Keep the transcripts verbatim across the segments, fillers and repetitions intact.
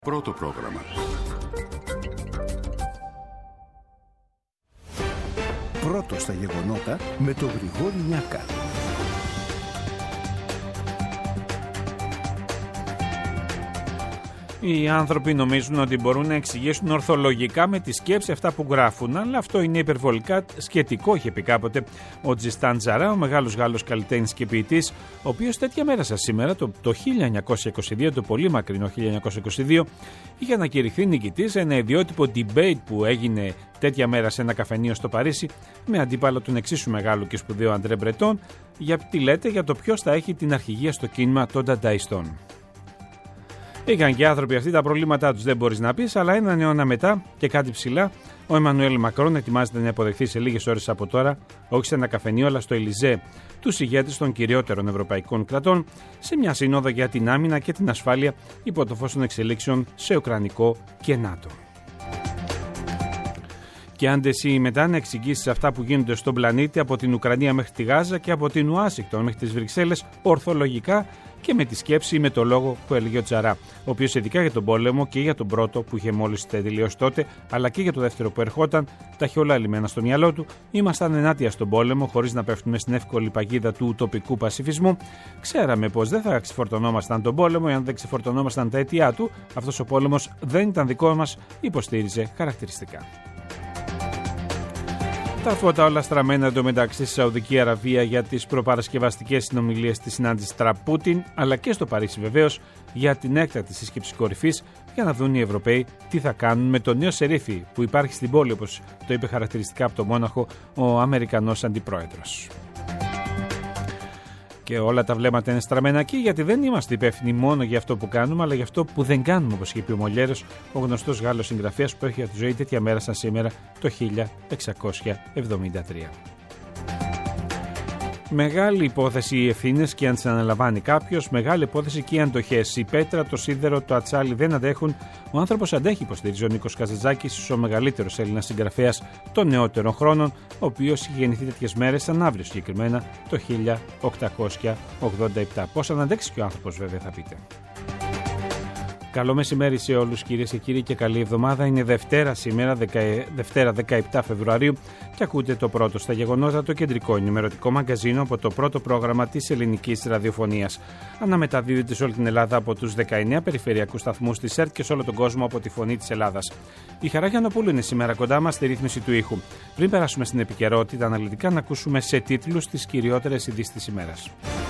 Πρώτο πρόγραμμα. Πρώτο στα γεγονότα με τον Γρηγόρη Νιάκα. Οι άνθρωποι νομίζουν ότι μπορούν να εξηγήσουν ορθολογικά με τη σκέψη αυτά που γράφουν, αλλά αυτό είναι υπερβολικά σχετικό, είχε πει κάποτε ο Τζιστάν Τζαρά, ο μεγάλος Γάλλος καλλιτέχνης και ποιητής, ο οποίος τέτοια μέρα σαν σήμερα, το, το χίλια εννιακόσια είκοσι δύο, το πολύ μακρινό χίλια εννιακόσια είκοσι δύο, είχε ανακηρυχθεί νικητής σε ένα ιδιότυπο debate που έγινε τέτοια μέρα σε ένα καφενείο στο Παρίσι, με αντίπαλο τον εξίσου μεγάλο και σπουδαίο Αντρέ Μπρετόν, για τι λέτε για το ποιος θα έχει την αρχηγία στο κίνημα των Ντανταϊστών. Είχαν και οι άνθρωποι αυτοί τα προβλήματά τους, δεν μπορείς να πεις, αλλά έναν αιώνα μετά και κάτι ψηλά, ο Εμμανουέλ Μακρόν ετοιμάζεται να υποδεχθεί σε λίγες ώρες από τώρα, όχι σε ένα καφενείο, αλλά στο Ελιζέ, τους ηγέτες των κυριότερων ευρωπαϊκών κρατών, σε μια σύνοδο για την άμυνα και την ασφάλεια υπό το φως των εξελίξεων σε Ουκρανικό και ΝΑΤΟ. Και αν εσύ μετά να εξηγήσεις αυτά που γίνονται στον πλανήτη από την Ουκρανία μέχρι τη Γάζα και από την Ουάσιγκτον μέχρι τις Βρυξέλλες ορθολογικά και με τη σκέψη ή με το λόγο που έλεγε ο Τζαρά, ο οποίος ειδικά για τον πόλεμο και για τον πρώτο που είχε μόλις τελειώσει τότε, αλλά και για το δεύτερο που ερχόταν, τα είχε όλα λυμμένα στο μυαλό του, ήμασταν ενάντια στον πόλεμο χωρίς να πέφτουμε στην εύκολη παγίδα του ουτοπικού πασιφισμού. Ξέραμε πως δεν θα ξεφορτωνόμασταν τον πόλεμο εάν δεν ξεφορτωνόμασταν τα αίτια του, αυτός ο πόλεμος δεν ήταν δικό μας, υποστήριζε χαρακτηριστικά. Τα φώτα όλα στραμμένα εντωμεταξύ στη Σαουδική Αραβία για τις προπαρασκευαστικές συνομιλίες της συνάντησης Τραμπ-Πούτιν, αλλά και στο Παρίσι βεβαίως για την έκτακτη σύσκεψη κορυφής, για να δουν οι Ευρωπαίοι τι θα κάνουν με το νέο σερίφι που υπάρχει στην πόλη, όπως το είπε χαρακτηριστικά από το Μόναχο ο Αμερικανός αντιπρόεδρος. Και όλα τα βλέμματα είναι στραμμένα εκεί, γιατί δεν είμαστε υπεύθυνοι μόνο για αυτό που κάνουμε, αλλά για αυτό που δεν κάνουμε, όπως είχε πει ο Μολιέρος, ο γνωστός Γάλλος συγγραφέας που έχει τη ζωή τέτοια μέρα σαν σήμερα το χίλια εξακόσια εβδομήντα τρία. Μεγάλη υπόθεση οι ευθύνες και αν τις αναλαμβάνει κάποιος, μεγάλη υπόθεση και οι αντοχές. Η πέτρα, το σίδερο, το ατσάλι δεν αντέχουν. Ο άνθρωπος αντέχει, υποστηρίζει ο Νίκος Καζαντζάκης, ο μεγαλύτερος Έλληνας συγγραφέας των νεότερων χρόνων, ο οποίος είχε γεννηθεί τέτοιες μέρες, σαν αύριο συγκεκριμένα, το χίλια οκτακόσια ογδόντα επτά. Πώς αν αντέξει και ο άνθρωπος, βέβαια, θα πείτε. Καλό μεσημέρι σε όλους κυρίες και κύριοι και καλή εβδομάδα. Είναι Δευτέρα σήμερα, Δευτέρα δεκαεπτά Φεβρουαρίου και ακούτε το πρώτο στα γεγονότα, το κεντρικό ενημερωτικό μαγκαζίνο από το πρώτο πρόγραμμα της ελληνικής ραδιοφωνίας. Αναμεταδίδεται σε όλη την Ελλάδα από τους δεκαεννέα περιφερειακούς σταθμούς της ΕΡΤ και σε όλο τον κόσμο από τη Φωνή της Ελλάδας. Η Χαρά Γιαννοπούλου είναι σήμερα κοντά μας στη ρύθμιση του ήχου. Πριν περάσουμε στην επικαιρότητα, αναλυτικά να ακούσουμε σε τίτλους τις κυριότερες ειδήσεις της ημέρας.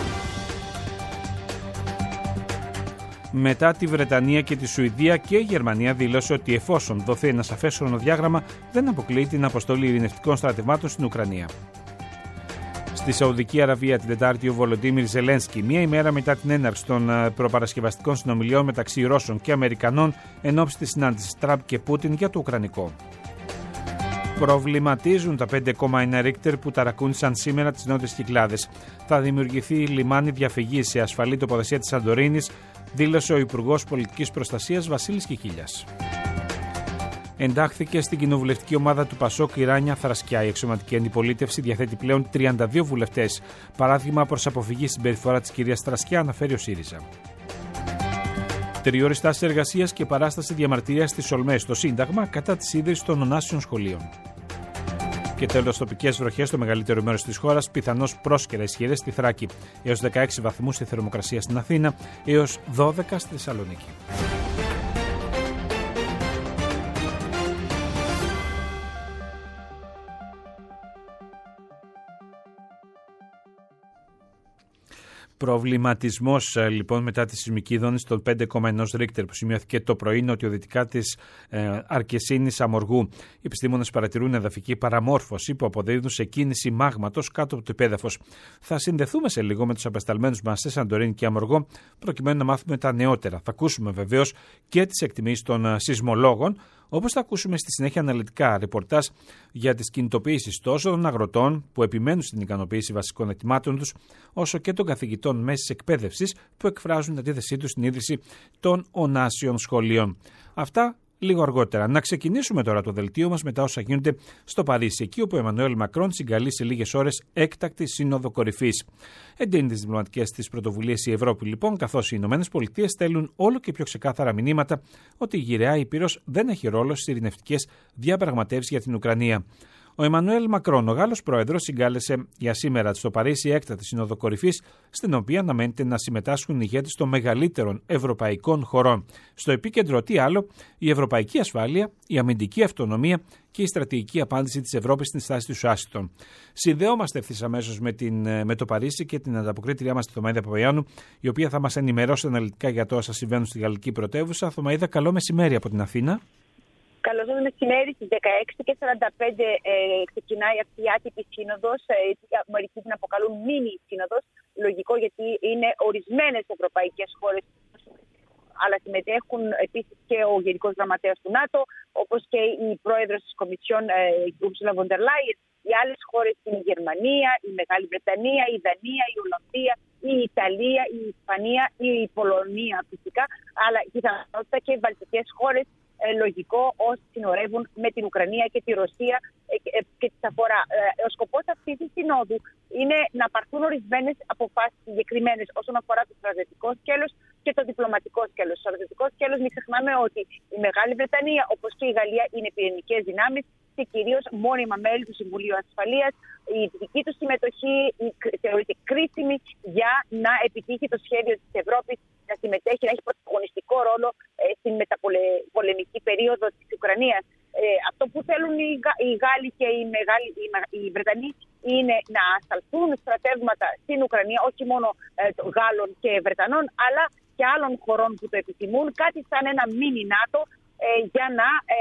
Μετά τη Βρετανία και τη Σουηδία και η Γερμανία δήλωσε ότι εφόσον δοθεί ένα σαφές χρονοδιάγραμμα, δεν αποκλείει την αποστολή ειρηνευτικών στρατευμάτων στην Ουκρανία. Στη Σαουδική Αραβία την Τετάρτη ο Βολοντίμιρ Ζελένσκι, μία ημέρα μετά την έναρξη των προπαρασκευαστικών συνομιλιών μεταξύ Ρώσων και Αμερικανών ενόψει της συνάντησης Τραμπ και Πούτιν για το Ουκρανικό. Προβληματίζουν τα πέντε κόμμα ένα Ρίχτερ που ταρακούνησαν σήμερα τις νότιες Κυκλάδες. Θα δημιουργηθεί λιμάνι διαφυγής σε ασφαλή τοποθεσία της Σαντορίνης, δήλωσε ο Υπουργός Πολιτικής Προστασίας Βασίλης Κικίλιας. Εντάχθηκε στην κοινοβουλευτική ομάδα του Πασόκ η Ράνια Θρασκιά. Η εξωματική αντιπολίτευση διαθέτει πλέον τριάντα δύο βουλευτές. Παράδειγμα προς αποφυγή συμπεριφορά της κυρίας Θρασκιά, αναφέρει ο ΣΥΡΙΖΑ. Τριώρες στάσεις εργασίας και παράσταση διαμαρτυρίας στις Ολμές στο Σύνταγμα κατά της ίδρυσης των ονάσιων σχολείων. Και τέλος, τοπικές βροχές στο μεγαλύτερο μέρος της χώρας, πιθανώς πρόσκαιρα ισχυρές στη Θράκη. Έως δεκαέξι βαθμούς η θερμοκρασία στην Αθήνα, έως δώδεκα στη Θεσσαλονίκη. Προβληματισμός λοιπόν μετά τη σεισμική δόνηση των πέντε κόμμα ένα Ρίχτερ που σημειώθηκε το πρωί νοτιοδυτικά της ε, Αρκεσίνης Αμοργού. Οι επιστήμονες παρατηρούν εδαφική παραμόρφωση που αποδίδουν σε κίνηση μάγματος κάτω από το υπέδαφος. Θα συνδεθούμε σε λίγο με τους απεσταλμένους μας σε Σαντορίνη και Αμοργό προκειμένου να μάθουμε τα νεότερα. Θα ακούσουμε βεβαίως και τις εκτιμήσεις των ε, σεισμολόγων, όπως θα ακούσουμε στη συνέχεια αναλυτικά ρεπορτάζ για τις κινητοποιήσεις τόσο των αγροτών που επιμένουν στην ικανοποίηση βασικών αιτημάτων τους, όσο και των καθηγητών μέσης εκπαίδευσης που εκφράζουν την αντίθεσή τους στην ίδρυση των ονάσιων σχολείων. Αυτά λίγο αργότερα. Να ξεκινήσουμε τώρα το δελτίο μας με τα όσα γίνονται στο Παρίσι, εκεί όπου ο Εμμανουέλ Μακρόν συγκαλεί σε λίγες ώρες έκτακτη σύνοδο κορυφής. Εντείνει τις διπλωματικές της πρωτοβουλίες η Ευρώπη, λοιπόν, καθώς οι Ηνωμένες Πολιτείες στέλνουν όλο και πιο ξεκάθαρα μηνύματα ότι η γυραιά Ήπειρος δεν έχει ρόλο στις ειρηνευτικές διαπραγματεύσεις για την Ουκρανία. Ο Εμμανουέλ Μακρόν, ο Γάλλος πρόεδρος, συγκάλεσε για σήμερα στο Παρίσι έκτακτη σύνοδο κορυφής, στην οποία αναμένεται να συμμετάσχουν οι ηγέτες των μεγαλύτερων ευρωπαϊκών χωρών. Στο επίκεντρο, τι άλλο, η ευρωπαϊκή ασφάλεια, η αμυντική αυτονομία και η στρατηγική απάντηση της Ευρώπης στην στάση του Ουάσιγκτον. Συνδεόμαστε ευθύς αμέσως με, με το Παρίσι και την ανταποκρίτριά μας, τη Θωμαΐδα Παπαγιάννου, η οποία θα μας ενημερώσει αναλυτικά για το όσα συμβαίνουν στη γαλλική πρωτεύουσα. Θωμαΐδα, καλό μεσημέρι από την Αθήνα. Καλώς ήρθατε μεσημέρι στις δεκαέξι και σαράντα πέντε ε, ξεκινάει αυτή η άτυπη σύνοδος, ε, μερικοί την αποκαλούν μίνι σύνοδος, λογικό γιατί είναι ορισμένες ευρωπαϊκές χώρες, αλλά συμμετέχουν επίσης και ο Γενικός Γραμματέας του ΝΑΤΟ, όπως και η πρόεδρος της Κομισιόν, ε, η Ursula von der Leyen. Οι άλλες χώρες είναι η Γερμανία, η Μεγάλη Βρετανία, η Δανία, η Ολλανδία, η Ιταλία, η Ισπανία, η Πολωνία φυσικά, αλλά πιθανότατα και οι βαλτικές χώρες, λογικό, όσοι συνορεύουν με την Ουκρανία και τη Ρωσία και τις αφορά. Ο σκοπός αυτής της συνόδου είναι να πάρθουν ορισμένες αποφάσεις συγκεκριμένες όσον αφορά το στρατιωτικό σκέλος και το διπλωματικό σκέλος. Στο στρατιωτικό σκέλος μην ξεχνάμε ότι η Μεγάλη Βρετανία, όπως και η Γαλλία, είναι πυρηνικές δυνάμεις και κυρίως μόνιμα μέλη του Συμβουλίου Ασφαλείας. Η δική του συμμετοχή θεωρείται κρίσιμη για να επιτύχει το σχέδιο της Ευρώπης να συμμετέχει, να έχει πρωταγωνιστικό ρόλο ε, στην μεταπολεμική περίοδο της Ουκρανίας. Ε, αυτό που θέλουν οι, Γα, οι Γάλλοι και οι, Μεγάλοι, οι, οι Βρετανοί είναι να ασταλθούν στρατεύματα στην Ουκρανία, όχι μόνο ε, των Γάλλων και Βρετανών, αλλά και άλλων χωρών που το επιθυμούν, κάτι σαν ένα μίνι ΝΑΤΟ, ε, για να ε,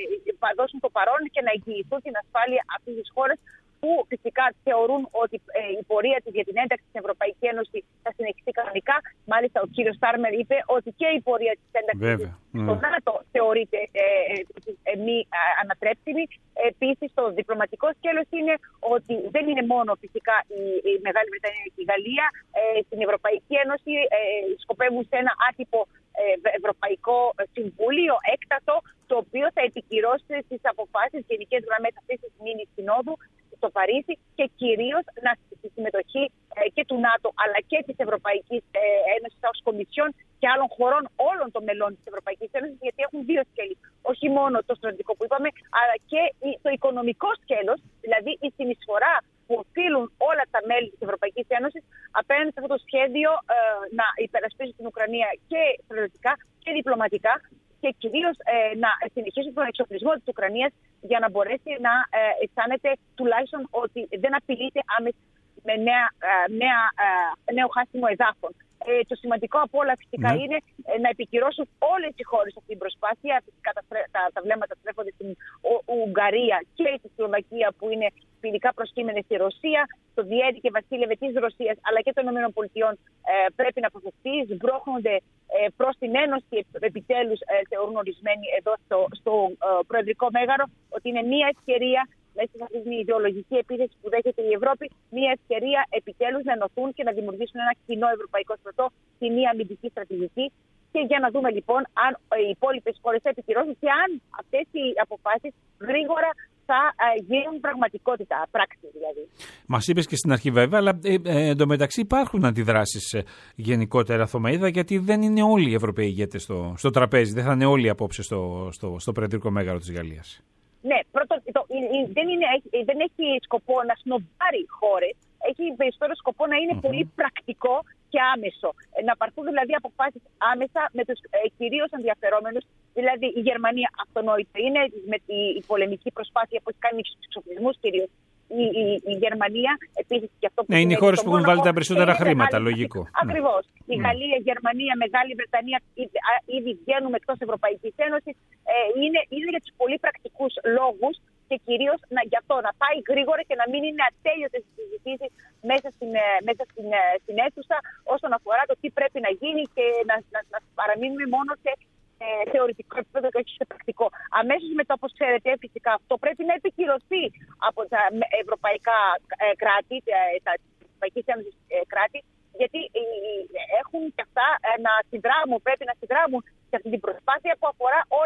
ε, δώσουν το παρόν και να εγγυηθούν την ασφάλεια αυτής της χώρας, που φυσικά θεωρούν ότι ε, η πορεία της για την ένταξη στην Ευρωπαϊκή Ένωση θα συνεχιστεί κανονικά. Μάλιστα, ο κύριος Στάρμερ είπε ότι και η πορεία της ένταξης στο ΝΑΤΟ θεωρείται ε, ε, ε, μη ε, ανατρέψιμη. Επίσης, το διπλωματικό σκέλος είναι ότι δεν είναι μόνο φυσικά η, η Μεγάλη Βρετανία και η Γαλλία. Ε, στην Ευρωπαϊκή Ένωση ε, σκοπεύουν σε ένα άτυπο ε, Ευρωπαϊκό Συμβούλιο έκτατο, το οποίο θα επικυρώσει τις αποφάσεις γενικές γραμμές αυτής της μήνης συνόδου στο Παρίσι και κυρίως να στη συμμετοχή ε, και του ΝΑΤΟ αλλά και της Ευρωπαϊκής ε, Ένωσης ως Κομισιόν και άλλων χωρών, όλων των μελών της Ευρωπαϊκής Ένωσης, γιατί έχουν δύο σκέλη. Όχι μόνο το στρατιωτικό που είπαμε, αλλά και το οικονομικό σκέλος, δηλαδή η συνεισφορά που οφείλουν όλα τα μέλη της Ευρωπαϊκής Ένωσης απέναντι σε αυτό το σχέδιο ε, να υπερασπίσουν την Ουκρανία και στρατιωτικά και διπλωματικά, και κυρίως ε, να συνεχίσουν τον εξοπλισμό της Ουκρανίας για να μπορέσει να ε, αισθάνεται τουλάχιστον ότι δεν απειλείται άμεσα με νέα, ε, νέα, ε, νέο χάσιμο εδάφων. Ε, το σημαντικό από όλα φυσικά ναι. είναι ε, να επικυρώσουν όλες οι χώρες αυτή την προσπάθεια. Φυσικά τα, τα, τα βλέμματα στρέφονται στην Ουγγαρία και στη Σλοβακία, που είναι ποινικά προσκύμενες στη Ρωσία. Το διέτη και βασίλευε της Ρωσίας αλλά και των ΗΠΑ ε, πρέπει να αποφευθεί. Σμπρώχνονται ε, προς την Ένωση, επιτέλους ε, θεωρούν ορισμένοι εδώ στο, στο ε, Προεδρικό Μέγαρο ότι είναι μια ευκαιρία, μέσα σε αυτή την ιδεολογική επίθεση που δέχεται η Ευρώπη, μια ευκαιρία επιτέλους να ενωθούν και να δημιουργήσουν ένα κοινό ευρωπαϊκό στρατό, κοινή αμυντική στρατηγική. Και για να δούμε λοιπόν αν οι υπόλοιπες χώρες θα επικυρώσουν και αν αυτές οι αποφάσεις γρήγορα θα γίνουν πραγματικότητα, πράξη δηλαδή. Μας είπες και στην αρχή βέβαια, αλλά ε, ε, εντωμεταξύ υπάρχουν αντιδράσεις ε, γενικότερα, Θωμαΐδα, γιατί δεν είναι όλοι οι Ευρωπαίοι ηγέτες στο, στο τραπέζι, δεν θα είναι όλοι απόψε στο, στο, στο Προεδρικό Μέγαρο της Γαλλίας. Ναι, πρώτον, το, δεν, είναι, δεν έχει σκοπό να σνομπάρει χώρες, έχει περισσότερο σκοπό να είναι mm-hmm. πολύ πρακτικό και άμεσο. Να πάρθουν δηλαδή αποφάσεις άμεσα με τους ε, κυρίως ενδιαφερόμενους. Δηλαδή η Γερμανία αυτονόητα είναι με τη η πολεμική προσπάθεια που έχει κάνει στους εξοπλισμούς κυρίως. Η, η, η Γερμανία επίσης και αυτό που ναι, είναι οι χώρες που έχουν βάλει τα περισσότερα χρήματα, μεγάλη, λογικό. Ακριβώς. Ναι. Η Γαλλία, η Γερμανία, η Μεγάλη Βρετανία ήδη, ήδη βγαίνουν εκτός Ευρωπαϊκής Ένωσης. Ε, είναι, είναι για τους πολύ πρακτικούς λόγους και κυρίως να, για αυτό να πάει γρήγορα και να μην είναι ατέλειωτες οι συζητήσεις μέσα στην, μέσα στην, στην αίθουσα όσον αφορά το τι πρέπει να γίνει και να, να, να παραμείνουμε μόνο σε ε, θεωρητικό επίπεδο και όχι σε πρακτικό. Αμέσως μετά, όπως ξέρετε, φυσικά αυτό πρέπει να επικυρωθεί από τα ευρωπαϊκά ε, κράτη, τα Ευρωπαϊκής Ένωσης ε, κράτη, γιατί ε, έχουν και αυτά ε, να συνδράμουν, πρέπει να συνδράμουν σε αυτή την προσπάθεια που αφορά όλη την ασφάλεια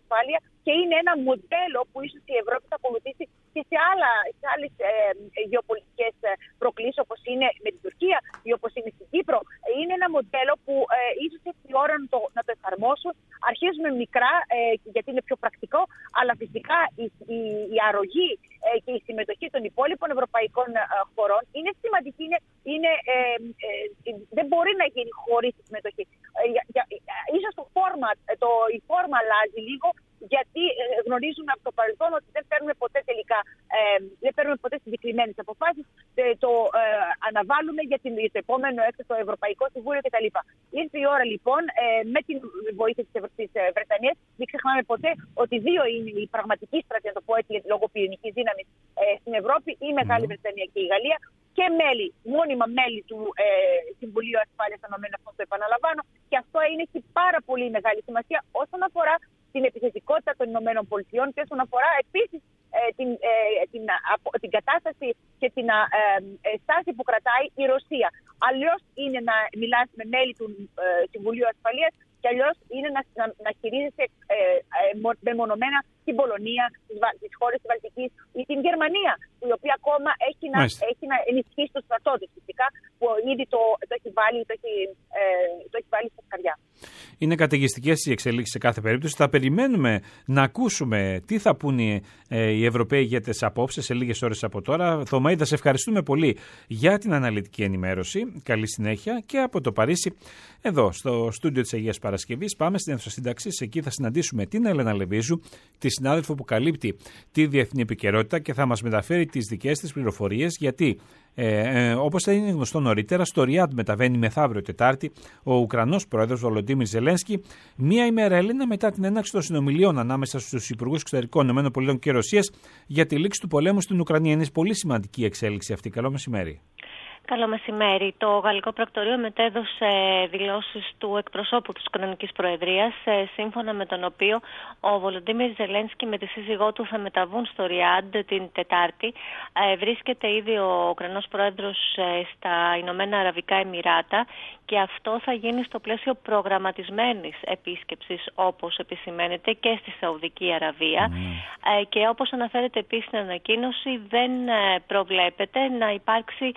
ασφάλεια και είναι ένα μοντέλο που ίσως η Ευρώπη θα ακολουθήσει και σε, άλλα, σε άλλες ε, γεωπολιτικές προκλήσεις όπως είναι με την Τουρκία ή όπως είναι στην Κύπρο. Είναι ένα μοντέλο που ε, ίσως έχει η ώρα να το, να το εφαρμόσουν. Αρχίζουμε μικρά ε, γιατί είναι πιο πρακτικό, αλλά φυσικά η, η, η αρρωγή ε, και η συμμετοχή των υπόλοιπων ευρωπαϊκών ε, χωρών είναι σημαντική. Είναι, είναι, ε, ε, δεν μπορεί να γίνει χωρίς τη συμμετοχή. Ε, για, για, ίσως το format, το, η φόρμα αλλάζει λίγο, γιατί γνωρίζουμε από το παρελθόν ότι δεν παίρνουμε ποτέ τελικά, ε, δεν παίρνουμε ποτέ συγκεκριμένες αποφάσεις, ε, το ε, αναβάλουμε για, την, για το επόμενο έκτακτο Ευρωπαϊκό Συμβούλιο κτλ. Ήρθε η ώρα λοιπόν, ε, με την βοήθεια της, Ευρω... της Βρετανίας, μην ξεχνάμε ποτέ ότι δύο είναι οι πραγματικοί στρατοί, να το πω έτσι, λόγω πυρηνικής δύναμης ε, στην Ευρώπη, η Μεγάλη mm. Βρετανία και η Γαλλία, και μέλη, μόνιμα μέλη του ε, Συμβουλίου Ασφάλειας των ΗΠΑ, το επαναλαμβάνω, και αυτό είναι έχει πάρα πολύ μεγάλη σημασία όσον αφορά την επιθετικότητα των ΗΠΑ και όσον αφορά επίσης ε, την, ε, την, απο, την κατάσταση και την ε, ε, στάση που κρατάει η Ρωσία. Αλλιώς είναι να μιλάς με μέλη του ε, Συμβουλίου Ασφαλείας και αλλιώς είναι να, να, να χειρίζεσαι ε, ε, μεμονωμένα την Πολωνία, τις, τις χώρες της Βαλτικής ή την Γερμανία, η οποία ακόμα έχει να, έχει να ενισχύσει το στρατό της φυσικά, που ήδη το, το, έχει, βάλει, το, έχει, ε, το έχει βάλει στα σκαριά. Είναι καταιγιστικές οι εξελίξεις σε κάθε περίπτωση. Θα περιμένουμε να ακούσουμε τι θα πούνε ε, οι Ευρωπαίοι ηγέτες απόψε σε λίγες ώρες από τώρα. Θωμαίδα, σε ευχαριστούμε πολύ για την αναλυτική ενημέρωση. Καλή συνέχεια και από το Παρίσι, εδώ στο στούντιο της Αγίας Παρασκευής. Πάμε στην αίθουσα σύνταξης. Εκεί θα συναντήσουμε την Έλενα Λεβίζου, τη συνάδελφο που καλύπτει τη διεθνή επικαιρότητα και θα μας μεταφέρει τις δικές της πληροφορίες, γιατί ε, ε, όπως θα είναι γνωστό νωρίτερα, στο Ριάντ μεταβαίνει μεθαύριο Τετάρτη ο Ουκρανός πρόεδρος Βολοντίμιρ Ζελένσκι, μία ημέρα Έλληνα μετά την έναρξη των συνομιλιών ανάμεσα στους υπουργούς εξωτερικών ΗΠΑ και Ρωσίας για τη λήξη του πολέμου στην Ουκρανία. Είναι πολύ σημαντική η εξέλιξη αυτή. Καλό μεσημέρι. Καλό μεσημέρι. Το Γαλλικό Πρακτορείο μετέδωσε δηλώσεις του εκπροσώπου της Ουκρανικής Προεδρίας, σύμφωνα με τον οποίο ο Βολοντίμιρ Ζελένσκι με τη σύζυγό του θα μεταβούν στο Ριάντ την Τετάρτη. Βρίσκεται ήδη ο Ουκρανός Πρόεδρος στα Ηνωμένα Αραβικά Εμιράτα και αυτό θα γίνει στο πλαίσιο προγραμματισμένης επίσκεψης, όπως επισημαίνεται, και στη Σαουδική Αραβία. Mm. Και όπως αναφέρεται επίσης στην ανακοίνωση, δεν προβλέπεται να υπάρξει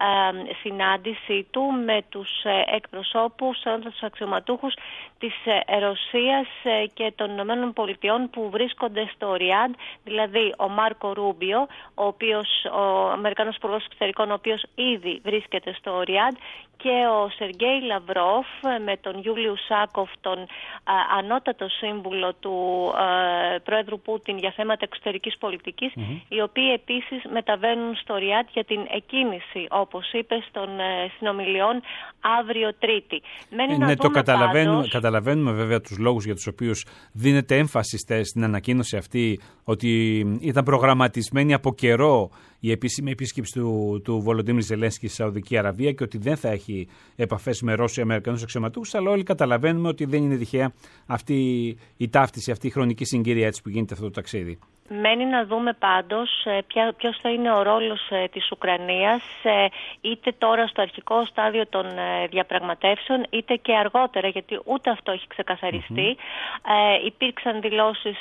συνάντηση του με τους εκπροσώπους, τους αξιωματούχους της Ρωσίας και των Ηνωμένων Πολιτειών που βρίσκονται στο Ριάντ, δηλαδή ο Μάρκο Ρούμπιο, ο οποίος, ο Αμερικανός Υπουργός Εξωτερικών, ο οποίος ήδη βρίσκεται στο Ριάντ, και ο Σεργέη Λαυρόφ με τον Γιούλιου Σάκοφ, τον α, ανώτατο σύμβουλο του α, Πρόεδρου Πούτιν για θέματα εξωτερικής πολιτικής, mm-hmm. οι οποίοι επίσης μεταβαίνουν στο Ριάντ για την εκκίνηση, όπως είπε, των ε, συνομιλιών αύριο Τρίτη. Μένει ναι, να το καταλαβαίνουμε, πάντως... καταλαβαίνουμε βέβαια τους λόγους για τους οποίους δίνεται έμφαση στην ανακοίνωση αυτή, ότι ήταν προγραμματισμένη από καιρό η επίσημη επίσκεψη του, του Βολοντίμιρ Ζελένσκι στη Σαουδική Αραβία και ότι δεν θα έχει επαφές με Ρώσους ή Αμερικανούς αξιωματούχους, αλλά όλοι καταλαβαίνουμε ότι δεν είναι τυχαία αυτή η ταύτιση, αυτή η χρονική συγκυρία έτσι που γίνεται αυτό το ταξίδι. Μένει να δούμε πάντως ποιος θα είναι ο ρόλος της Ουκρανίας, είτε τώρα στο αρχικό στάδιο των διαπραγματεύσεων, είτε και αργότερα, γιατί ούτε αυτό έχει ξεκαθαριστεί. Mm-hmm. Ε, υπήρξαν δηλώσεις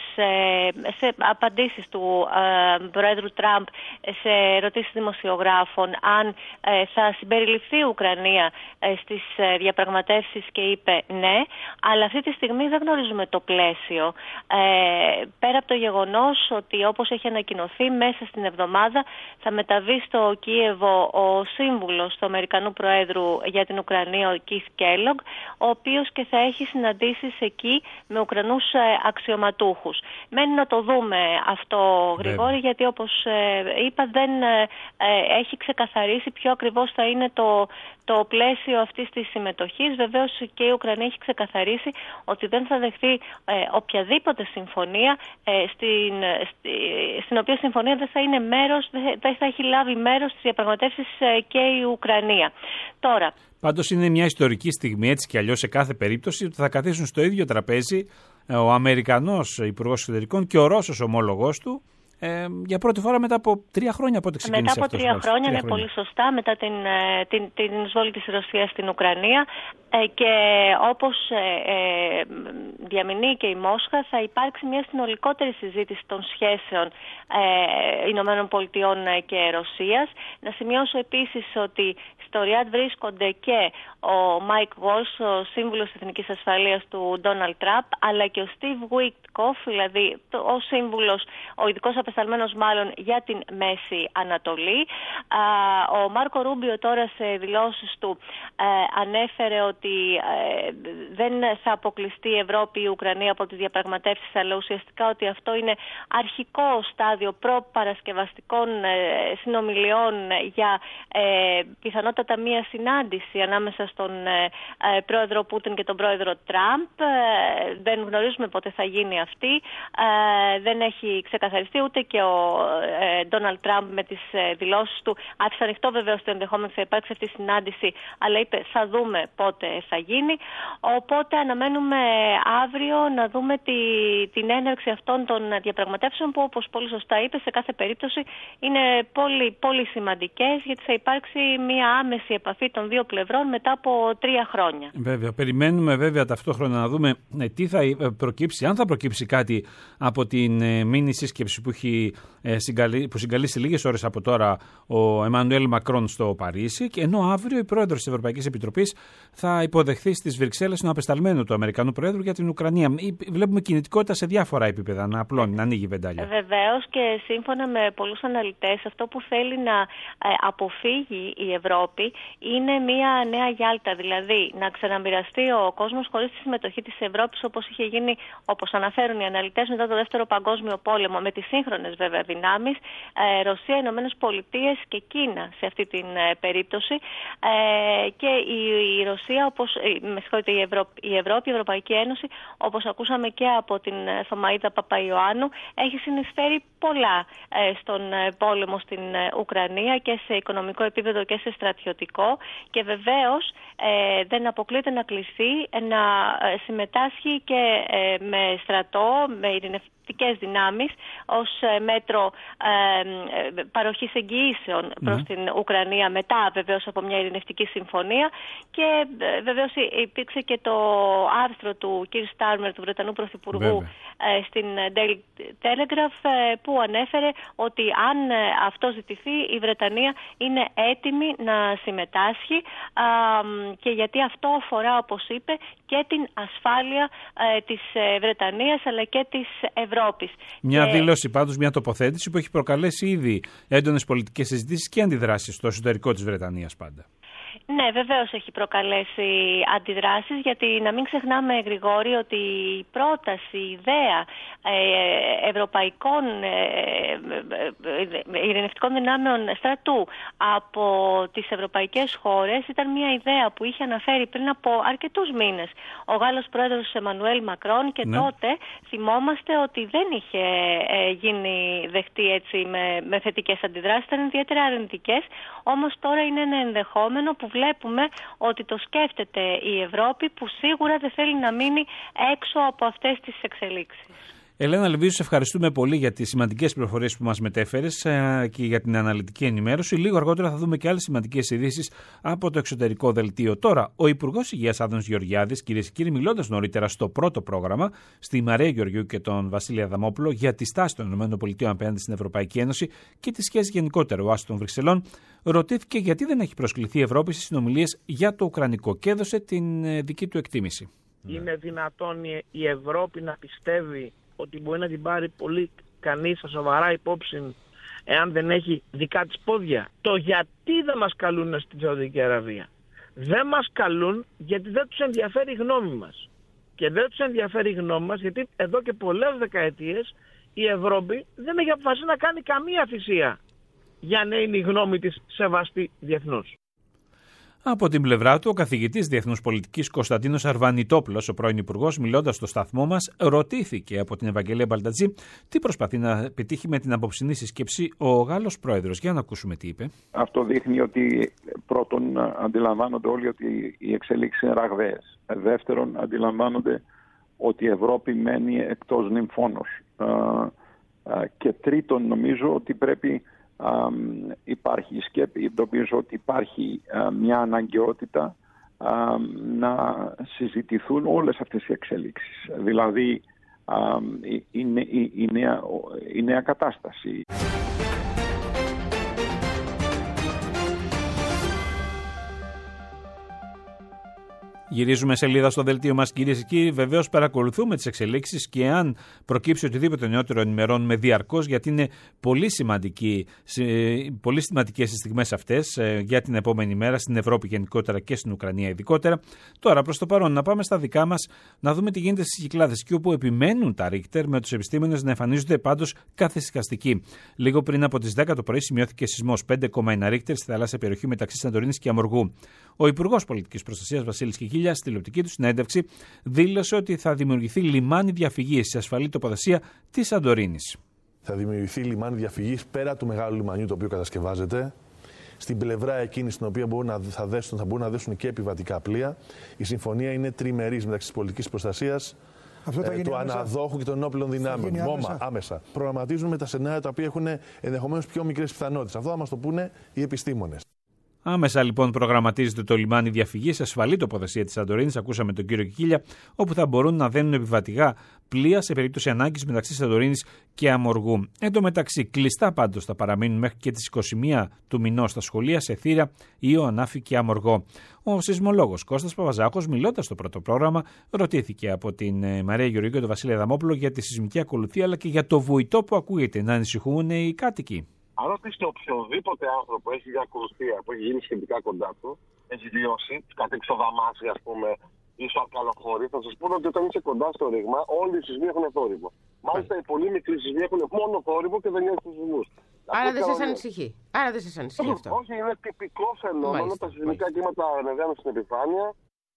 σε απαντήσεις του ε, Προέδρου Τραμπ σε ερωτήσεις δημοσιογράφων αν ε, θα συμπεριληφθεί η Ουκρανία ε, στις διαπραγματεύσεις, και είπε ναι, αλλά αυτή τη στιγμή δεν γνωρίζουμε το πλαίσιο. Ε, πέρα από το γεγονός ότι, όπως έχει ανακοινωθεί, μέσα στην εβδομάδα θα μεταβεί στο Κίεβο ο σύμβουλος του Αμερικανού Προέδρου για την Ουκρανία, ο Κιθ Κέλογκ, ο οποίος και θα έχει συναντήσεις εκεί με Ουκρανούς αξιωματούχους. Μένει να το δούμε αυτό, Γρηγόρη, γιατί όπως είπα δεν έχει ξεκαθαρίσει ποιο ακριβώς θα είναι το, το πλαίσιο αυτής της συμμετοχής. Βεβαίως και η Ουκρανία έχει ξεκαθαρίσει ότι δεν θα δεχθεί ε, οποιαδήποτε συμφωνία ε, στην, στη, στην οποία συμφωνία δεν θα είναι μέρος, δεν θα έχει λάβει μέρος στις διαπραγματεύσεις ε, και η Ουκρανία. Τώρα, πάντως είναι μια ιστορική στιγμή, έτσι κι αλλιώς, σε κάθε περίπτωση, ότι θα καθίσουν στο ίδιο τραπέζι ο Αμερικανός Υπουργός Εξωτερικών και ο Ρώσος ομόλογός του, ε, για πρώτη φορά μετά από τρία χρόνια από ό,τι ξεκίνησε. Μετά από αυτός, τρία μάλιστα, χρόνια, τρία είναι χρόνια. πολύ σωστά, μετά την, την, την εισβόλη της Ρωσίας στην Ουκρανία ε, και όπως ε, ε, διαμηνύει και η Μόσχα, θα υπάρξει μια συνολικότερη συζήτηση των σχέσεων ε, Ηνωμένων Πολιτειών και Ρωσίας. Να σημειώσω επίσης ότι στο Ριάντ βρίσκονται και ο Μάικ Βόλς, ο σύμβουλος Εθνικής Ασφαλείας του Ντόναλντ Τραμπ, αλλά και ο Στίβ Γουίτκοφ, δηλαδή ο σύμβουλος, ο ειδικός απεσταλμένος μάλλον για την Μέση Ανατολή. Ο Μάρκο Ρούμπιο τώρα σε δηλώσεις του ε, ανέφερε ότι ε, δεν θα αποκλειστεί η Ευρώπη ή η Ουκρανία από τις διαπραγματεύσεις, αλλά ουσιαστικά ότι αυτό είναι αρχικό στάδιο προπαρασκευαστικών ε, συνομιλιών για ε, πιθανότατα μία συνάντηση ανάμεσα στον ε, ε, πρόεδρο Πούτιν και τον πρόεδρο Τραμπ. Ε, δεν γνωρίζουμε πότε θα γίνει αυτή. Ε, δεν έχει ξεκαθαριστεί ούτε και ο Ντόναλντ Τραμπ με τις ε, δηλώσεις του. Άφησε ανοιχτό βεβαίως το ενδεχόμενο ότι θα υπάρξει αυτή η συνάντηση, αλλά είπε θα δούμε πότε θα γίνει. Οπότε αναμένουμε αύριο να δούμε τη, την έναρξη αυτών των διαπραγματεύσεων που, όπως πολύ σωστά είπε, σε κάθε περίπτωση είναι πολύ, πολύ σημαντικές, γιατί θα υπάρξει μια άμεση επαφή των δύο πλευρών μετά από τρία χρόνια. Βέβαια. Περιμένουμε βέβαια ταυτόχρονα να δούμε ε, τι θα προκύψει, αν θα προκύψει κάτι από την ε, μίνι σύσκεψη που, έχει, ε, συγκαλεί, που συγκαλεί λίγες ώρες από τώρα ο Εμμανουέλ Μακρόν στο Παρίσι, και ενώ αύριο η πρόεδρος της Ευρωπαϊκής Επιτροπής θα υποδεχθεί στις Βρυξέλλες τον απεσταλμένο του Αμερικανού Προέδρου για την Ουκρανία. Βλέπουμε κινητικότητα σε διάφορα επίπεδα να απλώνει, να ανοίγει βεντάλια. Βεβαίως, και σύμφωνα με πολλούς αναλυτές, αυτό που θέλει να αποφύγει η Ευρώπη είναι μια νέα Γιάλτα, δηλαδή να ξαναμοιραστεί ο κόσμος χωρίς τη συμμετοχή της Ευρώπης, όπως είχε γίνει, όπως αναφέρουν οι αναλυτές, μετά το Δεύτερο Παγκόσμιο Πόλεμο, με τις σύγχρονες βέβαια δυνάμεις, ε, Ρωσία, Ηνωμένες Πολιτείες και Κίνα σε αυτή την ε, περίπτωση. Ε, και η, η Ρωσία, όπως, ε, με συγχωρείτε, η, Ευρω, η Ευρώπη, η Ευρωπαϊκή Ένωση, όπως ακούσαμε και από την Θωμαΐδα Παπαϊωάννου, έχει συνεισφέρει πολλά ε, στον ε, πόλεμο στην ε, Ουκρανία και σε οικονομικό επίπεδο και σε στρατιωτικό, και βεβαίως ε, δεν αποκλείεται να κληθεί να ε, συμμετάσχει και ε, με στρατό, με ειρηνευτικές δυνάμεις ως ε, μέτρο ε, ε, παροχής εγγυήσεων προς mm. την Ουκρανία, μετά βεβαίως από μια ειρηνευτική συμφωνία. Και ε, βεβαίως υπήρξε και το άρθρο του κ. Στάρμερ, του Βρετανού Πρωθυπουργού, ε, στην Daily Telegraph, ε, που ανέφερε ότι αν ε, αυτό ζητηθεί, η Βρετανία είναι έτοιμη να συμμετάσχει, α, και γιατί αυτό αφορά, όπως είπε, και την ασφάλεια ε, της ε, Βρετανίας αλλά και της Ευρώπης. Μια και... δήλωση πάντως, μια τοποθέτηση που έχει προκαλέσει ήδη έντονες πολιτικές συζητήσεις και αντιδράσεις στο εσωτερικό της Βρετανίας πάντα. Ναι, βεβαίως έχει προκαλέσει αντιδράσεις, γιατί να μην ξεχνάμε, Γρηγόρη, ότι η πρόταση, η ιδέα ε, ευρωπαϊκών ε, ε, ειρηνευτικών δυνάμεων στρατού από τις ευρωπαϊκές χώρες ήταν μια ιδέα που είχε αναφέρει πριν από αρκετούς μήνες ο Γάλλος πρόεδρος Εμμανουέλ Μακρόν, και ναι. τότε θυμόμαστε ότι δεν είχε ε, γίνει δεχτή έτσι με, με θετικές αντιδράσεις, ήταν ιδιαίτερα αρνητικές. Όμως τώρα είναι ένα ενδεχόμενο που βλέπουμε ότι το σκέφτεται η Ευρώπη, που σίγουρα δεν θέλει να μείνει έξω από αυτές τις εξελίξεις. Ελένα Λεβίζου, σε ευχαριστούμε πολύ για τις σημαντικές πληροφορίες που μας μετέφερες και για την αναλυτική ενημέρωση. Λίγο αργότερα θα δούμε και άλλες σημαντικές ειδήσεις από το εξωτερικό δελτίο. Τώρα, ο Υπουργός Υγείας Άδωνης Γεωργιάδης, κυρίες και κύριοι, μιλώντας νωρίτερα στο πρώτο πρόγραμμα, στη Μαρία Γεωργιού και τον Βασίλη Αδαμόπουλο, για τη στάση των ΗΠΑ απέναντι στην Ευρωπαϊκή Ένωση και τις σχέσεις γενικότερα Ουάσιγκτον των Βρυξελών, ρωτήθηκε γιατί δεν έχει προσκληθεί η Ευρώπη στις συνομιλίες για το Ουκρανικό και έδωσε την δική του εκτίμηση. Είναι δυνατόν η Ευρώπη να πιστεύει ότι μπορεί να την πάρει πολύ κανείς στα σοβαρά υπόψη, εάν δεν έχει δικά της πόδια? Το γιατί δεν μας καλούν στην Σαουδική Αραβία? Δεν μας καλούν γιατί δεν τους ενδιαφέρει η γνώμη μας. Και δεν τους ενδιαφέρει η γνώμη μας γιατί εδώ και πολλές δεκαετίες η Ευρώπη δεν έχει αποφασίσει να κάνει καμία θυσία για να είναι η γνώμη της σεβαστή διεθνώς. Από την πλευρά του, ο καθηγητής Διεθνούς Πολιτικής Κωνσταντίνος Αρβανιτόπουλος, ο πρώην Υπουργός, μιλώντας στο σταθμό μας, ρωτήθηκε από την Ευαγγελία Μπαλτατζή τι προσπαθεί να πετύχει με την απόψινή συσκέψη ο Γάλλος Πρόεδρος. Για να ακούσουμε τι είπε. Αυτό δείχνει ότι πρώτον αντιλαμβάνονται όλοι ότι οι εξελίξεις είναι ραγδαίες. Δεύτερον, αντιλαμβάνονται ότι η Ευρώπη μένει εκτός νυμφώνος. Και τρίτον, νομίζω ότι πρέπει υπάρχει σκέπη, νομίζω ότι υπάρχει μια αναγκαιότητα να συζητηθούν όλες αυτές οι εξελίξεις. Δηλαδή η, η, η, νέα, η νέα κατάσταση. Γυρίζουμε σελίδα στο δελτίο μας, κυρίες και κύριοι. Βεβαίως παρακολουθούμε τις εξελίξεις και αν προκύψει οτιδήποτε νεότερο ενημερώνουμε διαρκώς, γιατί είναι πολύ, σημαντική, πολύ σημαντικές οι στιγμές αυτές για την επόμενη μέρα στην Ευρώπη γενικότερα και στην Ουκρανία ειδικότερα. Τώρα προς το παρόν να πάμε στα δικά μας, να δούμε τι γίνεται στις Κυκλάδες, και όπου επιμένουν τα Ρίχτερ με τους επιστήμονες να εμφανίζονται πάντως καθησυχαστικοί. Λίγο πριν από τις δέκα το πρωί σημειώθηκε σεισμός πέντε κόμμα ένα Ρίχτερ στη θαλάσσια περιοχή μεταξύ Σαντορίνης και Αμοργού. Ο Υπουργός Πολιτικής Προστασίας Βασίλης Κικίλιας στη τηλεοπτική του συνέντευξη δήλωσε ότι θα δημιουργηθεί λιμάνι διαφυγής σε ασφαλή τοποθεσία της Σαντορίνης. Θα δημιουργηθεί λιμάνι διαφυγής πέρα του μεγάλου λιμανιού το οποίο κατασκευάζεται, στην πλευρά εκείνη στην οποία μπορούν να, θα, δέσουν, θα μπορούν να δέσουν και επιβατικά πλοία. Η συμφωνία είναι τριμερής μεταξύ της πολιτικής προστασίας, ε, του αναδόχου και των ενόπλων δυνάμεων. Μόμα, άμεσα. άμεσα. Προγραμματίζουμε τα σενάρια τα οποία έχουν ενδεχομένως πιο μικρές πιθανότητες. Αυτό θα μας το πούνε οι επιστήμονες. Άμεσα λοιπόν προγραμματίζεται το λιμάνι διαφυγής σε ασφαλή τοποθεσία της Σαντορίνης, ακούσαμε τον κύριο Κικίλια, όπου θα μπορούν να δένουν επιβατικά πλοία σε περίπτωση ανάγκης μεταξύ Σαντορίνης και Αμοργού. Εν τω μεταξύ, κλειστά πάντως θα παραμείνουν μέχρι και τις είκοσι μία του μηνός στα σχολεία σε Θήρα, Ήο, Ανάφη και Αμοργό. Ο σεισμολόγος Κώστας Παπαζάκος, μιλώντας στο πρώτο πρόγραμμα, ρωτήθηκε από την Μαρία Γεωργίου και τον Βασίλη Αδαμόπουλο για τη σεισμική ακολουθία αλλά και για το βουητό που ακούγεται. Να ανησυχούν οι κάτοικοι. Αν ρωτήσετε οποιοδήποτε άνθρωπο έχει για ακολουθία που έχει γίνει σχετικά κοντά του, έχει βιώσει, κατ' εξοδαμάσει, ας πούμε, ή στο αρκαλοχώρι, θα σας πούνε ότι όταν είσαι κοντά στο ρήγμα, όλοι οι σεισμοί έχουν θόρυβο. Μάλιστα, οι πολύ μικροί σεισμοί έχουν μόνο θόρυβο και δεν νιώθουν τους σεισμούς. Άρα δεν σας ανησυχεί. Άρα δεν σας ανησυχεί αυτό. Όχι, είναι τυπικό φαινόμενο. Τα σεισμικά κύματα ανεβαίνουν στην επιφάνεια.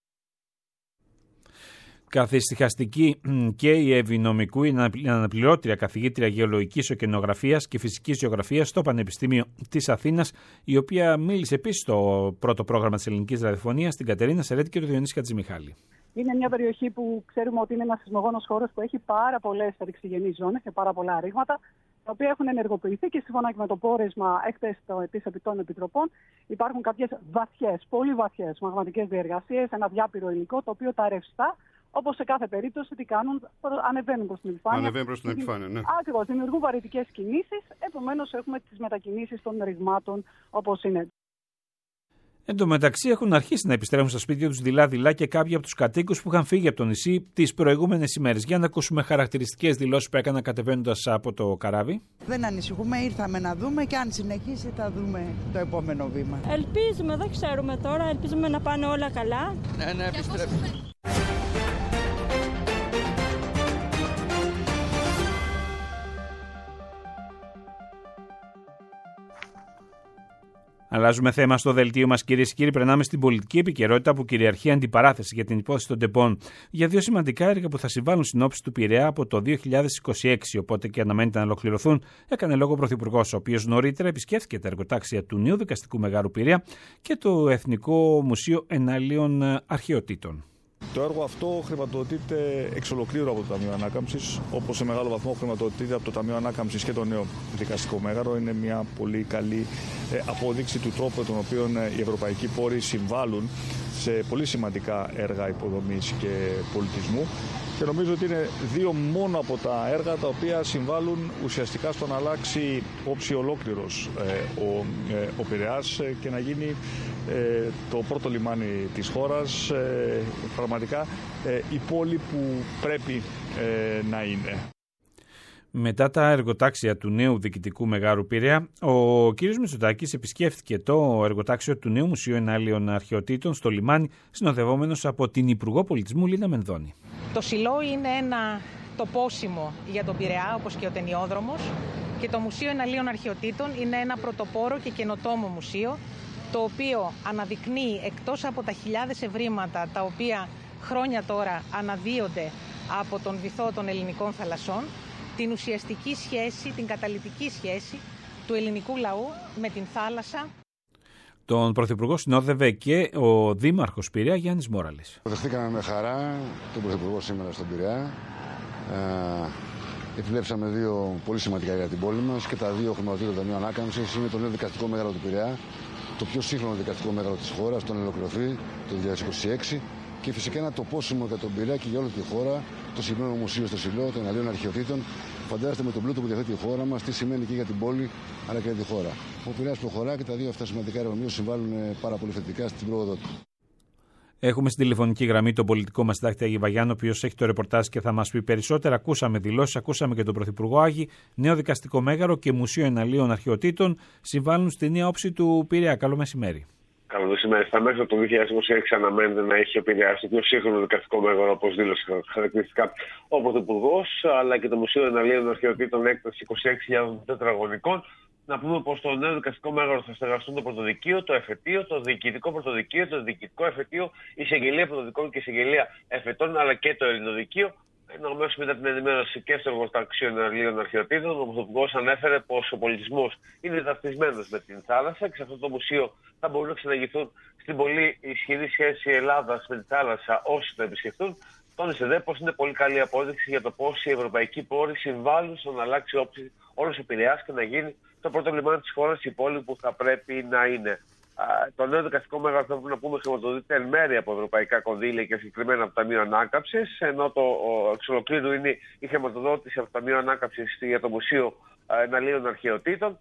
Καθησυχαστική και η Εύη Νομικού, η αναπληρώτρια καθηγήτρια γεωλογικής οκεανογραφίας και φυσικής γεωγραφίας στο Πανεπιστήμιο της Αθήνας, η οποία μίλησε επίσης στο πρώτο πρόγραμμα της ελληνικής ραδιοφωνίας, την Κατερίνα Σερέτη και τον Διονύση Χατζημιχάλη. Είναι μια περιοχή που ξέρουμε ότι είναι ένας σεισμογόνος χώρος που έχει πάρα πολλές ρηξιγενείς ζώνες και πάρα πολλά ρήγματα, τα οποία έχουν ενεργοποιηθεί και σύμφωνα και με το πόρισμα έχθες της των επιτροπών υπάρχουν κάποιες βαθιές, πολύ βαθιές μαγματικές διεργασίες, ένα διάπειρο υλικό, το οποίο τα ρευστά, όπως σε κάθε περίπτωση, τι κάνουν, ανεβαίνουν προς την επιφάνεια. Ανεβαίνουν προς την επιφάνεια, ναι. Ακριβώς, δημιουργούν βαρυτικές κινήσεις, επομένως έχουμε τις μετακινήσεις των ρηγμάτων όπως είναι. Εν τω μεταξύ, έχουν αρχίσει να επιστρέφουν στα σπίτια τους δειλά-δειλά και κάποιοι από τους κατοίκους που είχαν φύγει από το νησί τις προηγούμενες ημέρες. Για να ακούσουμε χαρακτηριστικές δηλώσεις που έκαναν κατεβαίνοντας από το καράβι. Δεν ανησυχούμε, ήρθαμε να δούμε και αν συνεχίσει θα δούμε το επόμενο βήμα. Ελπίζουμε, δεν ξέρουμε τώρα, ελπίζουμε να πάνε όλα καλά. Ναι, ναι, επιστρέφουμε. Αλλάζουμε θέμα στο δελτίο μας, κυρίες και κύριοι. Περνάμε στην πολιτική επικαιρότητα που κυριαρχεί αντιπαράθεση για την υπόθεση των ΤΕΠΟΝ για δύο σημαντικά έργα που θα συμβάλλουν στην όψη του Πειραιά από το δύο χιλιάδες είκοσι έξι, οπότε και αναμένεται να ολοκληρωθούν. Έκανε λόγο ο Πρωθυπουργός, ο οποίος νωρίτερα επισκέφθηκε τα εργοτάξια του Νέου Δικαστικού Μεγάρου Πειραιά και το Εθνικό Μουσείο Εναλλίων Αρχαιοτήτων. Το έργο αυτό χρηματοδοτείται εξ ολοκλήρου από το Ταμείο Ανάκαμψης, όπως σε μεγάλο βαθμό χρηματοδοτείται από το Ταμείο Ανάκαμψης και το Νέο Δικαστικό Μέγαρο. Είναι μια πολύ καλή απόδειξη του τρόπου τον οποίο οι ευρωπαϊκοί πόροι συμβάλλουν σε πολύ σημαντικά έργα υποδομής και πολιτισμού. Και νομίζω ότι είναι δύο μόνο από τα έργα τα οποία συμβάλλουν ουσιαστικά στο να αλλάξει όψη ολόκληρος ε, ο, ε, ο Πειραιάς ε, και να γίνει ε, το πρώτο λιμάνι της χώρας, ε, πραγματικά ε, η πόλη που πρέπει ε, να είναι. Μετά τα εργοτάξια του νέου διοικητικού Μεγάρου Πειραιά, ο κ. Μητσοτάκης επισκέφθηκε το εργοτάξιο του νέου Μουσείου Εναλλίων Αρχαιοτήτων στο λιμάνι, συνοδευόμενος από την Υπουργό Πολιτισμού Λίνα Μενδώνη. Το Σιλό είναι ένα τοπόσιμο για τον Πειραιά, όπως και ο Ταινιόδρομος, και το Μουσείο Εναλλίων Αρχαιοτήτων είναι ένα πρωτοπόρο και καινοτόμο μουσείο, το οποίο αναδεικνύει, εκτός από τα χιλιάδες ευρήματα τα οποία χρόνια τώρα αναδύονται από τον βυθό των ελληνικών θαλασσών, την ουσιαστική σχέση, την καταλυτική σχέση του ελληνικού λαού με την θάλασσα. Τον Πρωθυπουργό συνόδευε και ο Δήμαρχος Πειραιά Γιάννης Μόραλης. Δεχτήκαμε με χαρά τον Πρωθυπουργό σήμερα στον Πειραιά. Επιλέψαμε δύο πολύ σημαντικά για την πόλη μας και τα δύο χρηματοδοτεί το Ταμείο Ανάκαμψης. Είναι το νέο δικαστικό μέγαρο του Πειραιά, το πιο σύγχρονο δικαστικό μέγαρο της χώρας, το ολοκληρωθεί το δύο χιλιάδες είκοσι έξι. Και φυσικά ένα τοπόσιμο για τον Πειραιά και για όλη τη χώρα, το συγκεκριμένο μουσείο στο Σιλό των Εναλλίων Αρχαιοτήτων. Φαντάζεστε με τον πλούτο που διαθέτει η χώρα μας, τι σημαίνει και για την πόλη αλλά και για τη χώρα. Ο Πειραιάς προχωρά και τα δύο αυτά σημαντικά έργα συμβάλλουν πάρα πολύ θετικά στην πρόοδο του. Έχουμε στην τηλεφωνική γραμμή τον πολιτικό μας συντάκτη Άγη Βαγιάννη, ο οποίος έχει το ρεπορτάζ και θα μας πει περισσότερα. Ακούσαμε δηλώσεις, ακούσαμε και τον Πρωθυπουργό. Άγη, νέο δικαστικό μέγαρο και Μουσείο Εναλλίων Αρχαιοτήτων συμβάλλουν στη νέα όψη του Πειραιά. Καλό μεσημέρι. Καλό μεσημέρι. Στα μέσα του δύο χιλιάδες είκοσι έξι αναμένεται να έχει ο Πειραιάς το πιο σύγχρονο δικαστικό μέγαρο, όπως δήλωσε χαρακτηριστικά ο Πρωθυπουργός, αλλά και το Μουσείο Εναλλίων Αρχαιοτήτων έκταση είκοσι έξι χιλιάδες τετραγωνικών. Να πούμε πως στο νέο δικαστικό μέγαρο θα στεγαστούν το πρωτοδικείο, το εφετείο, το διοικητικό πρωτοδικείο, το διοικητικό εφετείο, η εισαγγελία πρωτοδικών και η εισαγγελία εφετών, αλλά και το ειρηνοδικείο. Ενώ αμέσως μετά την ενημέρωση και στο εργοστάσιο Εναλλίων Αρχαιοτήτων, ο Πρωθυπουργός ανέφερε πως ο πολιτισμός είναι ταυτισμένος με την θάλασσα και σε αυτό το μουσείο θα μπορούν να ξαναγηθούν στην πολύ ισχυρή σχέση Ελλάδας με τη θάλασσα όσοι το επισκεφτούν. Τόνισε δε πως είναι πολύ καλή απόδειξη για το πως οι ευρωπαϊκοί πόροι συμβάλλουν στο να αλλάξει όψη όλος ο Πειραιάς και να γίνει το πρώτο λιμάνι της χώρας η πόλη που θα πρέπει να είναι. Το νέο δικαστικό μέγαρο, θα πρέπει να πούμε, χρηματοδοτείται εν μέρει από ευρωπαϊκά κονδύλια και συγκεκριμένα από το Ταμείο Ανάκαμψης, ενώ το εξ ολοκλήρου είναι η χρηματοδότηση από το Ταμείο Ανάκαμψης για το Μουσείο Εναλλίων Αρχαιοτήτων.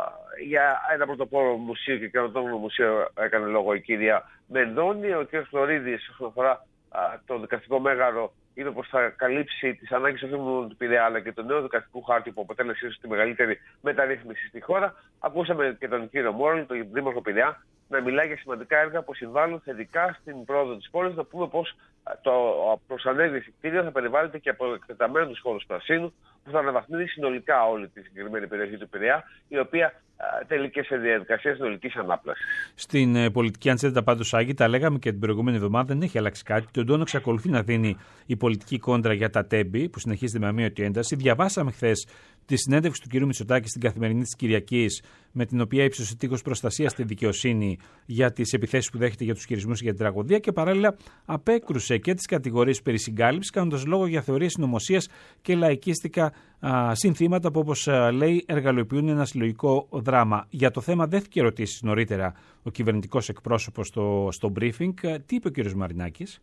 Για ένα πρωτοπόρο μουσείο και καινοτόμο μουσείο έκανε λόγο η κυρία Μενδώνη. Ο κ. Φλωρίδης, όσον αφορά το δικαστικό μέγαρο, είπε πως θα καλύψει τις ανάγκες όχι μόνο του Πειραιά αλλά και του νέου δικαστικού χάρτη που αποτέλεσε ίσως τη μεγαλύτερη μεταρρύθμιση στη χώρα. Ακούσαμε και τον κύριο Μόρλ, τον Δήμαρχο Πειραιά, να μιλάει για σημαντικά έργα που συμβάλλουν θετικά στην πρόοδο της πόλης. Να πούμε πως το προσανέβηση κτίριο θα περιβάλλεται και από εκτεταμένους χώρους πρασίνου που θα αναβαθμίσει συνολικά όλη τη συγκεκριμένη περιοχή του Πειραιά, η οποία τελεί και σε διαδικασία συνολικής ανάπλασης. Στην ε, πολιτική αντίθετα, πάντως, Άγη, τα λέγαμε και την προηγούμενη εβδομάδα, δεν έχει αλλάξει κάτι. Το τόνο εξακολουθεί να δίνει η πολιτική κόντρα για τα τέμπη, που συνεχίζεται με αμύωτη ένταση. Διαβάσαμε χθες τη συνέντευξη του κ. Μητσοτάκη στην Καθημερινή της Κυριακής, με την οποία ύψωσε τείχος προστασία στη δικαιοσύνη για τις επιθέσεις που δέχεται για τους χειρισμούς για την τραγωδία και παράλληλα απέκρουσε και τις κατηγορίες περί συγκάλυψης, κάνοντας λόγο για θεωρίες συνωμοσίας και λαϊκίστικα α, συνθήματα που, όπως α, λέει, εργαλειοποιούν ένα συλλογικό δράμα. Για το θέμα δέχθηκε ερωτήσεις νωρίτερα ο κυβερνητικός εκπρόσωπος στο, στο briefing. Τι είπε ο κ. Μαρινάκης?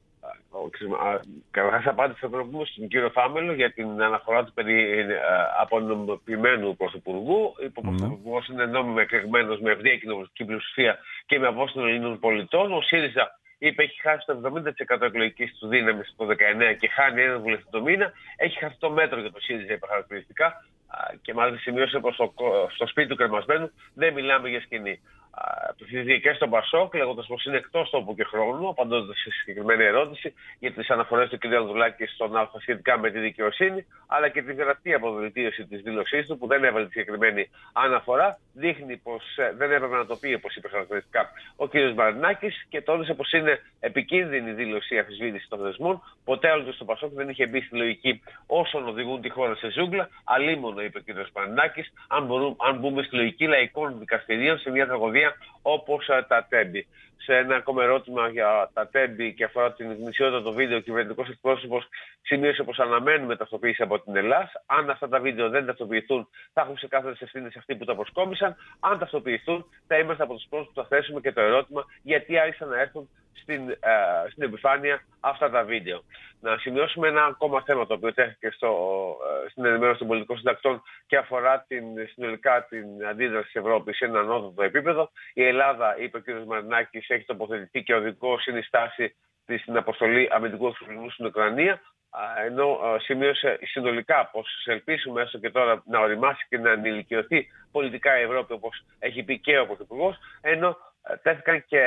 Καταρχάς, απάντησα πριν στον κύριο Φάμελο για την αναφορά του περί απονομοποιημένου πρωθυπουργού. Είπε ο πρωθυπουργός είναι νόμιμα εκλεγμένος με ευρεία κοινοβουλευτική πλειοψηφία και με απόφαση των Ελλήνων πολιτών. Ο ΣΥΡΙΖΑ, είπε, έχει χάσει το εβδομήντα τοις εκατό εκλογικής του δύναμη το δεκαεννέα και χάνει ένα βουλευτή το μήνα. Έχει χάσει το μέτρο για το ΣΥΡΙΖΑ, είπε χαρακτηριστικά. Και μάλιστα σημείωσε πως στο, στο σπίτι του κρεμασμένου δεν μιλάμε για σκηνή. Ψηφίστηκε και στον Πασόκ, λέγοντας πως είναι εκτός τόπου και χρόνου, απαντώντας σε συγκεκριμένη ερώτηση για τις αναφορές του κ. Ανδρουλάκη στον Α σχετικά με τη δικαιοσύνη, αλλά και την γραπτή αποδελτίωση της δήλωσής του που δεν έβαλε τη συγκεκριμένη αναφορά. Δείχνει πως δεν έπρεπε να το πει, όπως είπε χαρακτηριστικά ο κ. Μαρινάκης, και τόνισε πως είναι επικίνδυνη η δήλωση αμφισβήτηση των θεσμών. Ποτέ άλλο στο Πασόκ δεν είχε μπει στη λογική όσων οδηγούν τη χώρα σε ζούγκλα. Αλίμονο, είπε ο κ. Μαρινάκης, αν, αν μπούμε στη λογική λαϊκών δικαστηρίων σε μια τραγωδία όπως τα τέμπη. Σε ένα ακόμα ερώτημα για τα τέμπη και αφορά την γνησιότητα των βίντεο, ο κυβερνητικός εκπρόσωπος σημείωσε πως αναμένουμε ταυτοποίηση από την Ελλάδα. Αν αυτά τα βίντεο δεν ταυτοποιηθούν, θα έχουν ξεκάθαρες ευθύνες αυτοί που τα προσκόμισαν. Αν ταυτοποιηθούν, θα είμαστε από τους πρώτους που θα θέσουμε και το ερώτημα γιατί άρχισαν να έρθουν στην, ε, στην επιφάνεια αυτά τα βίντεο. Να σημειώσουμε ένα ακόμα θέμα το οποίο τέθηκε στο, ε, στην ενημέρωση των πολιτικών συντακτών και αφορά την, συνολικά την αντίδραση της Ευρώπης σε ένα ανώτατο επίπεδο. Η Ελλάδα, είπε ο κ. Μαρινάκης, έχει τοποθετηθεί και οδικό συνιστάσει στην αποστολή αμυντικού εξοπλισμού στην Ουκρανία. Ενώ ε, σημείωσε συνολικά πως ελπίσουμε έστω και τώρα να οριμάσει και να ενηλικιωθεί πολιτικά η Ευρώπη, όπως έχει πει και ο Πρωθυπουργός, ενώ τέθηκαν και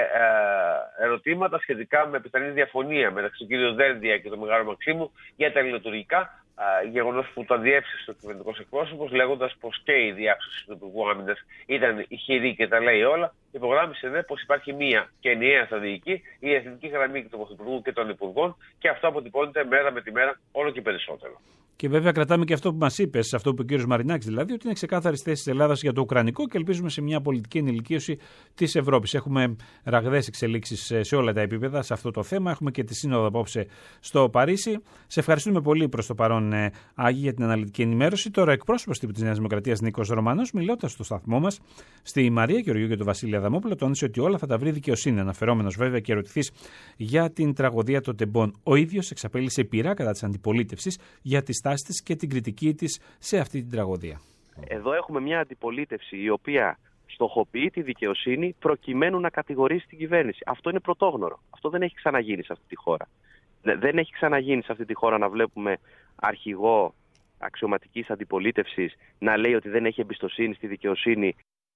ε, ερωτήματα σχετικά με πιθανή διαφωνία μεταξύ του κ. Δένδια και του Μεγάλου Μαξίμου για τα ελληνοτουρκικά, ε, γεγονός που το διέψευσε ο κυβερνητικός εκπρόσωπος, λέγοντας πως και η διάψευση του Υπουργού Άμυνας ήταν ηχηρή και τα λέει όλα. Υπογράμμισε δε πως υπάρχει μία και ενιαία στρατηγική, η εθνική γραμμή του Πρωθυπουργού και των Υπουργών, και αυτό αποτυπώνεται μέρα με τη μέρα όλο και περισσότερο. Και βέβαια κρατάμε και αυτό που μας είπες, αυτό που είπε ο κ. Μαρινάκης, δηλαδή ότι είναι ξεκάθαρη θέση της Ελλάδας για το Ουκρανικό και ελπίζουμε σε μια πολιτική ενηλικίωση της Ευρώπης. Έχουμε ραγδαίες εξελίξεις σε όλα τα επίπεδα σε αυτό το θέμα. Έχουμε και τη σύνοδο απόψε στο Παρίσι. Σε ευχαριστούμε πολύ προς το παρόν, στον Άγη για την αναλυτική ενημέρωση. Τώρα, εκπρόσωπος τύπου της Νέας Δημοκρατίας Νίκος Ρωμανός, μιλώντας στο σταθμό μας, στη Μαρία Γεωργίου και τον Βασίλη Αδαμόπουλο, τόνισε ότι όλα θα τα βρει δικαιοσύνη. Αναφερόμενος βέβαια και ερωτηθής για την τραγωδία των τεμπών. Ο ίδιος εξαπέλυσε πειρά κατά της αντιπολίτευσης για τη στάση της και την κριτική της σε αυτή την τραγωδία. Εδώ έχουμε μια αντιπολίτευση η οποία στοχοποιεί τη δικαιοσύνη προκειμένου να κατηγορήσει την κυβέρνηση. Αυτό είναι πρωτόγνωρο. Αυτό δεν έχει ξαναγίνει σε αυτή τη χώρα. Δεν έχει ξαναγίνει σε αυτή τη χώρα να βλέπουμε αρχηγό αξιωματικής αντιπολίτευσης να λέει ότι δεν έχει εμπιστοσύνη στη δικαιοσύνη.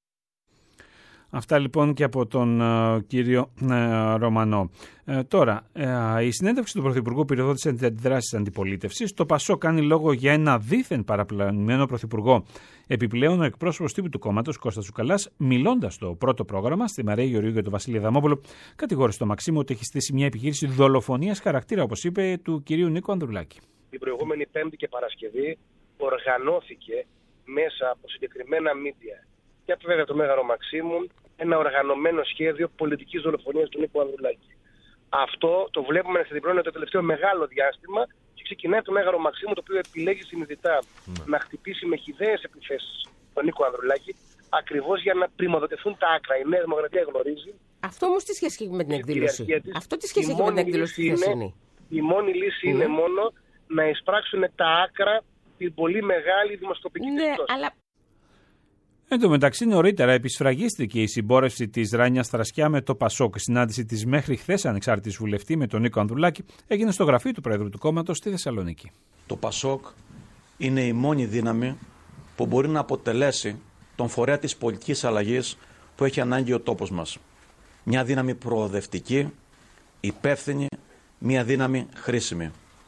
Αυτά λοιπόν και από τον uh, κύριο uh, Ρωμανό. Uh, τώρα, uh, η συνέντευξη του Πρωθυπουργού πυροδότησε τις αντιδράσεις αντιπολίτευσης. Το ΠΑΣΟΚ κάνει λόγο για ένα δήθεν παραπλανημένο Πρωθυπουργό. Επιπλέον, ο εκπρόσωπος τύπου του κόμματος, Κώστας Τσουκαλάς, μιλώντας στο πρώτο πρόγραμμα, στη Μαρία Γεωργίου και τον Βασίλη Αδαμόπουλο, κατηγόρησε τον Μαξίμου ότι έχει στήσει μια επιχείρηση δολοφονίας χαρακτήρα, όπως είπε, του κυρίου Νίκου Ανδρουλάκη. Την προηγούμενη Πέμπτη και Παρασκευή οργανώθηκε μέσα από συγκεκριμένα μίντια και από βέβαια το Μέγαρο Μαξίμου ένα οργανωμένο σχέδιο πολιτικής δολοφονίας του Νίκου Ανδρουλάκη. Αυτό το βλέπουμε να ξεδιπλώνεται το τελευταίο μεγάλο διάστημα και ξεκινάει από το Μέγαρο Μαξίμου, το οποίο επιλέγει συνειδητά mm. να χτυπήσει με χυδαίες επιθέσεις τον Νίκο Ανδρουλάκη, ακριβώς για να πρημοδοτηθούν τα άκρα. Η Νέα Δημοκρατία γνωρίζει. Αυτό όμως τι σχέση έχει με την εκδήλωση. Της, Αυτό τι σχέση έχει με την εκδήλωση τη χθεσινή. Η μόνη λύση mm. είναι μόνο να εισπράξουν τα άκρα την πολύ μεγάλη δημοσκοπική ναι, πτώση. Αλλά... Εν τω μεταξύ, νωρίτερα επισφραγίστηκε η συμπόρευση της Ράνιας Θρασκιά με το ΠΑΣΟΚ. Η συνάντηση της μέχρι χθες ανεξάρτητης βουλευτή με τον Νίκο Ανδρουλάκη έγινε στο γραφείο του Πρόεδρου του κόμματος στη Θεσσαλονίκη. Το ΠΑΣΟΚ είναι η μόνη δύναμη που μπορεί να αποτελέσει τον φορέα της πολιτικής αλλαγής που έχει ανάγκη ο τόπος μας. Μια δύναμη προοδευτική, υπεύθυνη, μια δύναμη χρήσιμη.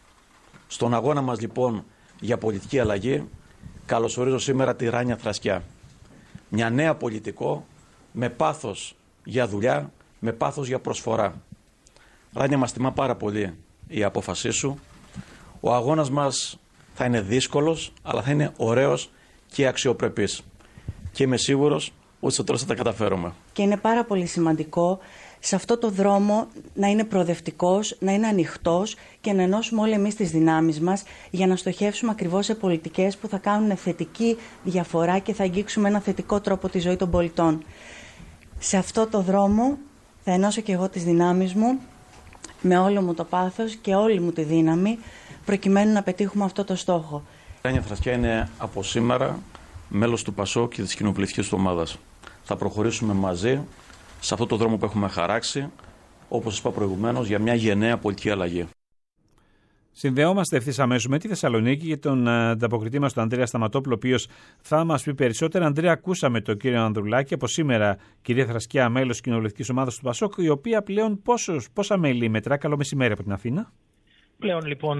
Στον αγώνα μας λοιπόν για πολιτική αλλαγή, καλωσορίζω σήμερα τη Ράνια Θρασκιά. Μια νέα πολιτικό με πάθος για δουλειά, με πάθος για προσφορά. Ράνια, μας τιμά πάρα πολύ η απόφασή σου. Ο αγώνας μας θα είναι δύσκολος, αλλά θα είναι ωραίος και αξιοπρεπής. Και είμαι σίγουρος ότι στο τέλος θα τα καταφέρουμε. Και είναι πάρα πολύ σημαντικό σε αυτό το δρόμο να είναι προοδευτικός, να είναι ανοιχτός και να ενώσουμε όλοι εμείς τις δυνάμεις μας για να στοχεύσουμε ακριβώς σε πολιτικές που θα κάνουν θετική διαφορά και θα αγγίξουμε ένα θετικό τρόπο τη ζωή των πολιτών. Σε αυτό το δρόμο θα ενώσω και εγώ τις δυνάμεις μου με όλο μου το πάθος και όλη μου τη δύναμη προκειμένου να πετύχουμε αυτό το στόχο. Η Ράνια Θρασκιά είναι από σήμερα μέλος του ΠΑΣΟΚ και της κοινοβουλευτικής του ομάδας. Θα προχωρήσουμε μαζί σε αυτό το δρόμο που έχουμε χαράξει, όπως σας είπα προηγουμένως, για μια γενναία πολιτική αλλαγή. Συνδεόμαστε ευθύς αμέσως με τη Θεσσαλονίκη για τον ανταποκριτή μας, τον Ανδρέα Σταματόπουλο, ο οποίος θα μας πει περισσότερα. Ανδρέα, ακούσαμε τον κύριο Ανδρουλάκη, από σήμερα κυρία Θρασκιά, μέλος κοινοβουλευτικής ομάδας του ΠΑΣΟΚ, η οποία πλέον πόσος, πόσα μέλη μετρά. Καλό μεσημέρι από την Αθήνα. Πλέον λοιπόν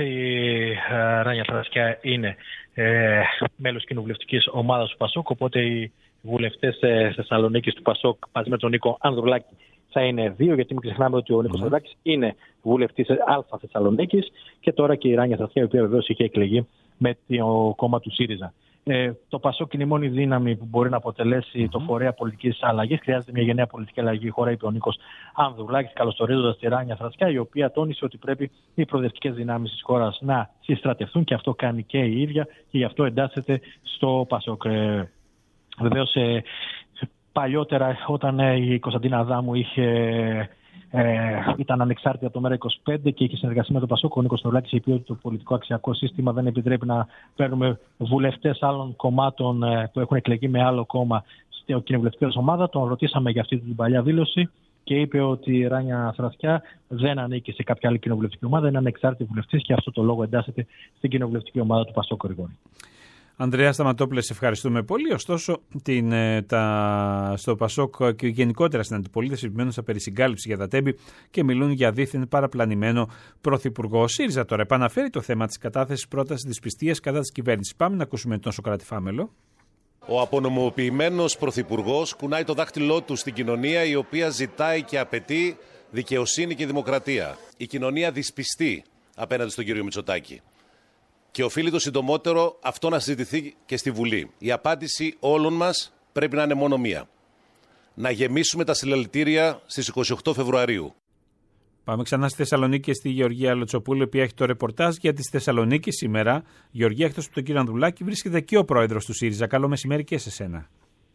η Ράνια Θρασκιά είναι ε, μέλος κοινοβουλευτικής ομάδας του ΠΑΣΟΚ, οπότε οι βουλευτές της Θεσσαλονίκης του ΠΑΣΟΚ μαζί με τον Νίκο Ανδρουλάκη θα είναι δύο, γιατί μην ξεχνάμε ότι ο Νίκος Ανδρουλάκης mm-hmm. είναι βουλευτής Α Θεσσαλονίκης και τώρα και η Ράνια Θρασκιά, η οποία βεβαίως είχε εκλεγεί με το κόμμα του ΣΥΡΙΖΑ. Ε, το ΠΑΣΟΚ είναι η μόνη δύναμη που μπορεί να αποτελέσει mm-hmm. το φορέα πολιτικής αλλαγής. Χρειάζεται μια γενναία πολιτική αλλαγή, χώρα, είπε ο Νίκος Ανδρουλάκης, καλωσορίζοντας τη Ράνια Θρασκιά, η οποία τόνισε ότι πρέπει οι προοδευτικές δυνάμεις της χώρας να συστρατευτούν και αυτό κάνει και η ίδια και γι' αυτό εντάσσεται στο ΠΑΣΟΚ. Ε, Βεβαίως, ε, παλιότερα όταν ε, η Κωνσταντίνα Αδάμου είχε, ε, ήταν ανεξάρτητη από το ΜΕΡΑ είκοσι πέντε και είχε συνεργασία με τον ΠΑΣΟΚ, ο Νίκος Ανδρουλάκης είπε ότι το πολιτικό αξιακό σύστημα δεν επιτρέπει να παίρνουμε βουλευτές άλλων κομμάτων ε, που έχουν εκλεγεί με άλλο κόμμα στην κοινοβουλευτική ομάδα. Τον ρωτήσαμε για αυτή την παλιά δήλωση και είπε ότι η Ράνια Θρασκιά δεν ανήκει σε κάποια άλλη κοινοβουλευτική ομάδα, είναι ανεξάρτητη βουλευτής και αυτό το λόγο εντάσσεται στην κοινοβουλευτική ομάδα του ΠΑΣΟΚ. Ανδρέα Σταματόπουλε, σε ευχαριστούμε πολύ. Ωστόσο, την, τα, στο ΠΑΣΟΚ και γενικότερα στην αντιπολίτευση επιμένουν στα περισυγκάλυψη για τα τέμπη και μιλούν για δίθεν παραπλανημένο πρωθυπουργό. Ο ΣΥΡΙΖΑ τώρα επαναφέρει το θέμα της κατάθεσης πρότασης δυσπιστίας κατά της κυβέρνησης. Πάμε να ακούσουμε τον Σωκράτη Φάμελο. Ο απονομοποιημένος πρωθυπουργός κουνάει το δάχτυλό του στην κοινωνία, η οποία ζητάει και απαιτεί δικαιοσύνη και δημοκρατία. Η κοινωνία δυσπιστεί απέναντι στον κύριο Μητσοτάκη. Και οφείλει το συντομότερο αυτό να συζητηθεί και στη Βουλή. Η απάντηση όλων μας πρέπει να είναι μόνο μία. Να γεμίσουμε τα συλλαλητήρια στις είκοσι οκτώ Φεβρουαρίου. Πάμε ξανά στη Θεσσαλονίκη και στη Γεωργία Λοτσοπούλου, η οποία έχει το ρεπορτάζ για τη Θεσσαλονίκη σήμερα. Γεωργία, εκτός από τον κύριο Ανδρουλάκη, βρίσκεται και ο πρόεδρος του ΣΥΡΙΖΑ. Καλό μεσημέρι και σε σένα.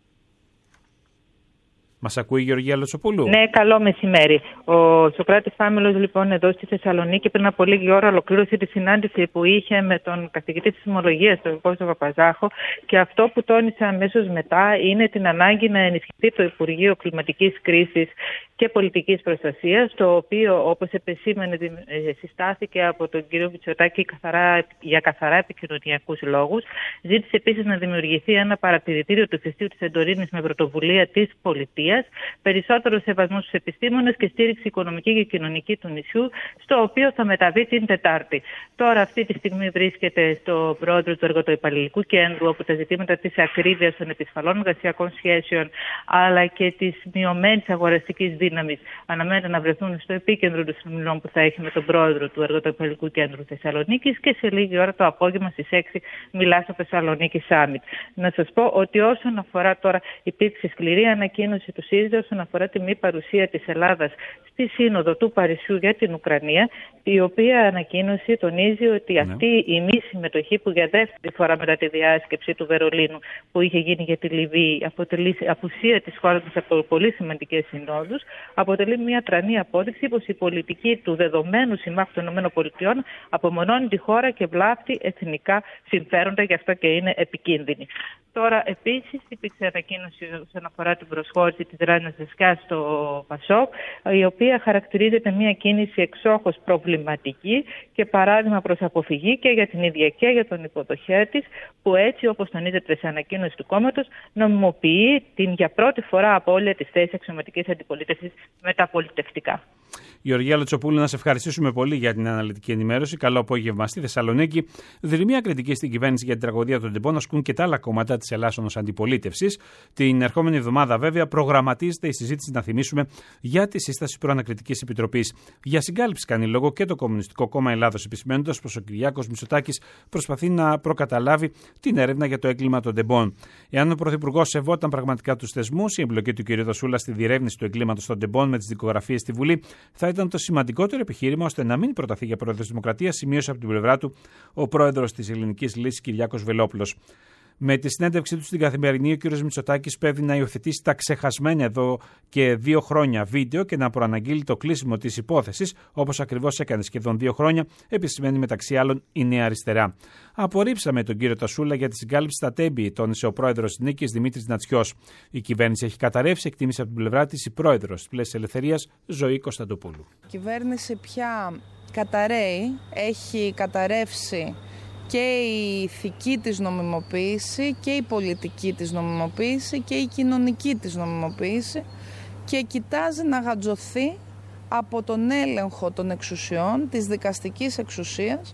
Μας ακούει η Γεωργία Λοτσοπούλου? Ναι, καλό μεσημέρι. Ο Σωκράτης Φάμελος, λοιπόν, εδώ στη Θεσσαλονίκη πριν από λίγη ώρα ολοκλήρωσε τη συνάντηση που είχε με τον καθηγητή της Σεισμολογίας, τον Κώστο Παπαζάχο, και αυτό που τόνισε αμέσως μετά είναι την ανάγκη να ενισχυθεί το Υπουργείο Κλιματικής Κρίσης και Πολιτικής Προστασίας, το οποίο, όπως επεσήμανε, συστάθηκε από τον κύριο Μητσοτάκη καθαρά, για καθαρά επικοινωνιακούς λόγους. Ζήτησε επίσης να δημιουργηθεί ένα παρατηρητήριο του ηφαιστείου της Σαντορίνης με πρωτοβουλία της πολιτείας, περισσότερο σεβασμό στους επιστήμονες και στήριξη οικονομική και κοινωνική του νησιού, στο οποίο θα μεταβεί την Τετάρτη. Τώρα, αυτή τη στιγμή βρίσκεται στο πρόεδρο του Εργατοϊπαλληλικού Κέντρου, όπου τα ζητήματα της ακρίβειας των επισφαλών εργασιακών σχέσεων αλλά και της μειωμένης αγοραστικής δύναμης αναμένεται να βρεθούν στο επίκεντρο των συνομιλών που θα έχει με τον πρόεδρο του Εργατοϊπαλληλικού Κέντρου Θεσσαλονίκης, και σε λίγη ώρα το απόγευμα στις έξι μιλά στο Θεσσαλονίκη Summit. Να σας πω ότι όσον αφορά τώρα, υπήρξε σκληρή ανακοίνωση του ΣΥΡΙΖΑ όσον αφορά τη μη παρουσία της Ελλάδας στη Σύνοδο του Παρισιού για την Ουκρανία, η οποία ανακοίνωση τονίζει ότι αυτή η μη συμμετοχή, που για δεύτερη φορά μετά τη διάσκεψη του Βερολίνου που είχε γίνει για τη Λιβύη αποτελεί απουσία της χώρας μας από πολύ σημαντικές συνόδους, αποτελεί μια τρανή απόδειξη πως η πολιτική του δεδομένου συμμάχου των ΗΠΑ απομονώνει τη χώρα και βλάπτει εθνικά συμφέροντα, γι' αυτό και είναι επικίνδυνη. Τώρα, επίσης, υπήρξε ανακοίνωση όσον αφορά την προσχώρηση της Ράνας Δεσκάς στο ΠΑΣΟΚ, η οποία χαρακτηρίζεται μια κίνηση εξόχως προβληματική και παράδειγμα προς αποφυγή και για την ίδια και για τον υποδοχέα της, που έτσι, όπως τονίζεται σε ανακοίνωση του κόμματος, νομιμοποιεί την για πρώτη φορά απώλεια της θέσης αξιωματικής αντιπολίτευσης μεταπολιτευτικά. Γεωργία Λοτσοπούλου, να σε ευχαριστήσουμε πολύ για την αναλυτική ενημέρωση. Καλό απόγευμα στη Θεσσαλονίκη. Δρυμία κριτική στην κυβέρνηση για την τραγωδία των τεμπών ασκούν και τα άλλα κόμματα της Ελλάσσονος αντιπολίτευσης. Την ερχόμενη εβδομάδα, βέβαια, προγραμματίζεται η συζήτηση, να θυμίσουμε, για τη σύσταση προανακριτικής επιτροπής. Για συγκάλυψη κάνει λόγο και το Κομμουνιστικό Κόμμα Ελλάδος, επισημαίνοντας πως ο Κυριάκος Μητσοτάκης προσπαθεί να προκαταλάβει την έρευνα για το έγκλημα των τεμπών. Εάν ο Πρωθυπουργός σεβόταν πραγματικά τους θεσμούς, η εμπλοκή του κ. Δοσούλα στη διερεύνηση του εγκλήματος των τεμπών με τις δικογραφίες στη Βουλή θα ήταν το σημαντικότερο επιχείρημα ώστε να μην προταθεί για πρόεδρος Δημοκρατίας, σημείωσε από την πλευρά του ο πρόεδρος της Ελληνικής Λύσης Κυριάκος Βελόπουλος. Με τη συνέντευξή του στην Καθημερινή, ο κ. Μητσοτάκης πέβει να υιοθετήσει τα ξεχασμένα εδώ και δύο χρόνια βίντεο και να προαναγγείλει το κλείσιμο της υπόθεσης, όπως ακριβώς έκανε σχεδόν δύο χρόνια, επισημαίνει μεταξύ άλλων η Νέα Αριστερά. Απορρίψαμε τον κύριο Τασούλα για τη συγκάλυψη στα τέμπη, τόνισε ο πρόεδρος της Νίκης Δημήτρης Νατσιός. Η κυβέρνηση έχει καταρρεύσει, εκτίμησε από την πλευρά της η πρόεδρος της Πλαίσης Ελευθερίας, Ζωή Κωνσταντοπούλου. Η κυβέρνηση πια καταραίει, έχει καταρρεύσει και η ηθική της νομιμοποίηση και η πολιτική της νομιμοποίηση και η κοινωνική της νομιμοποίηση, και κοιτάζει να γατζωθεί από τον έλεγχο των εξουσιών, της δικαστικής εξουσίας.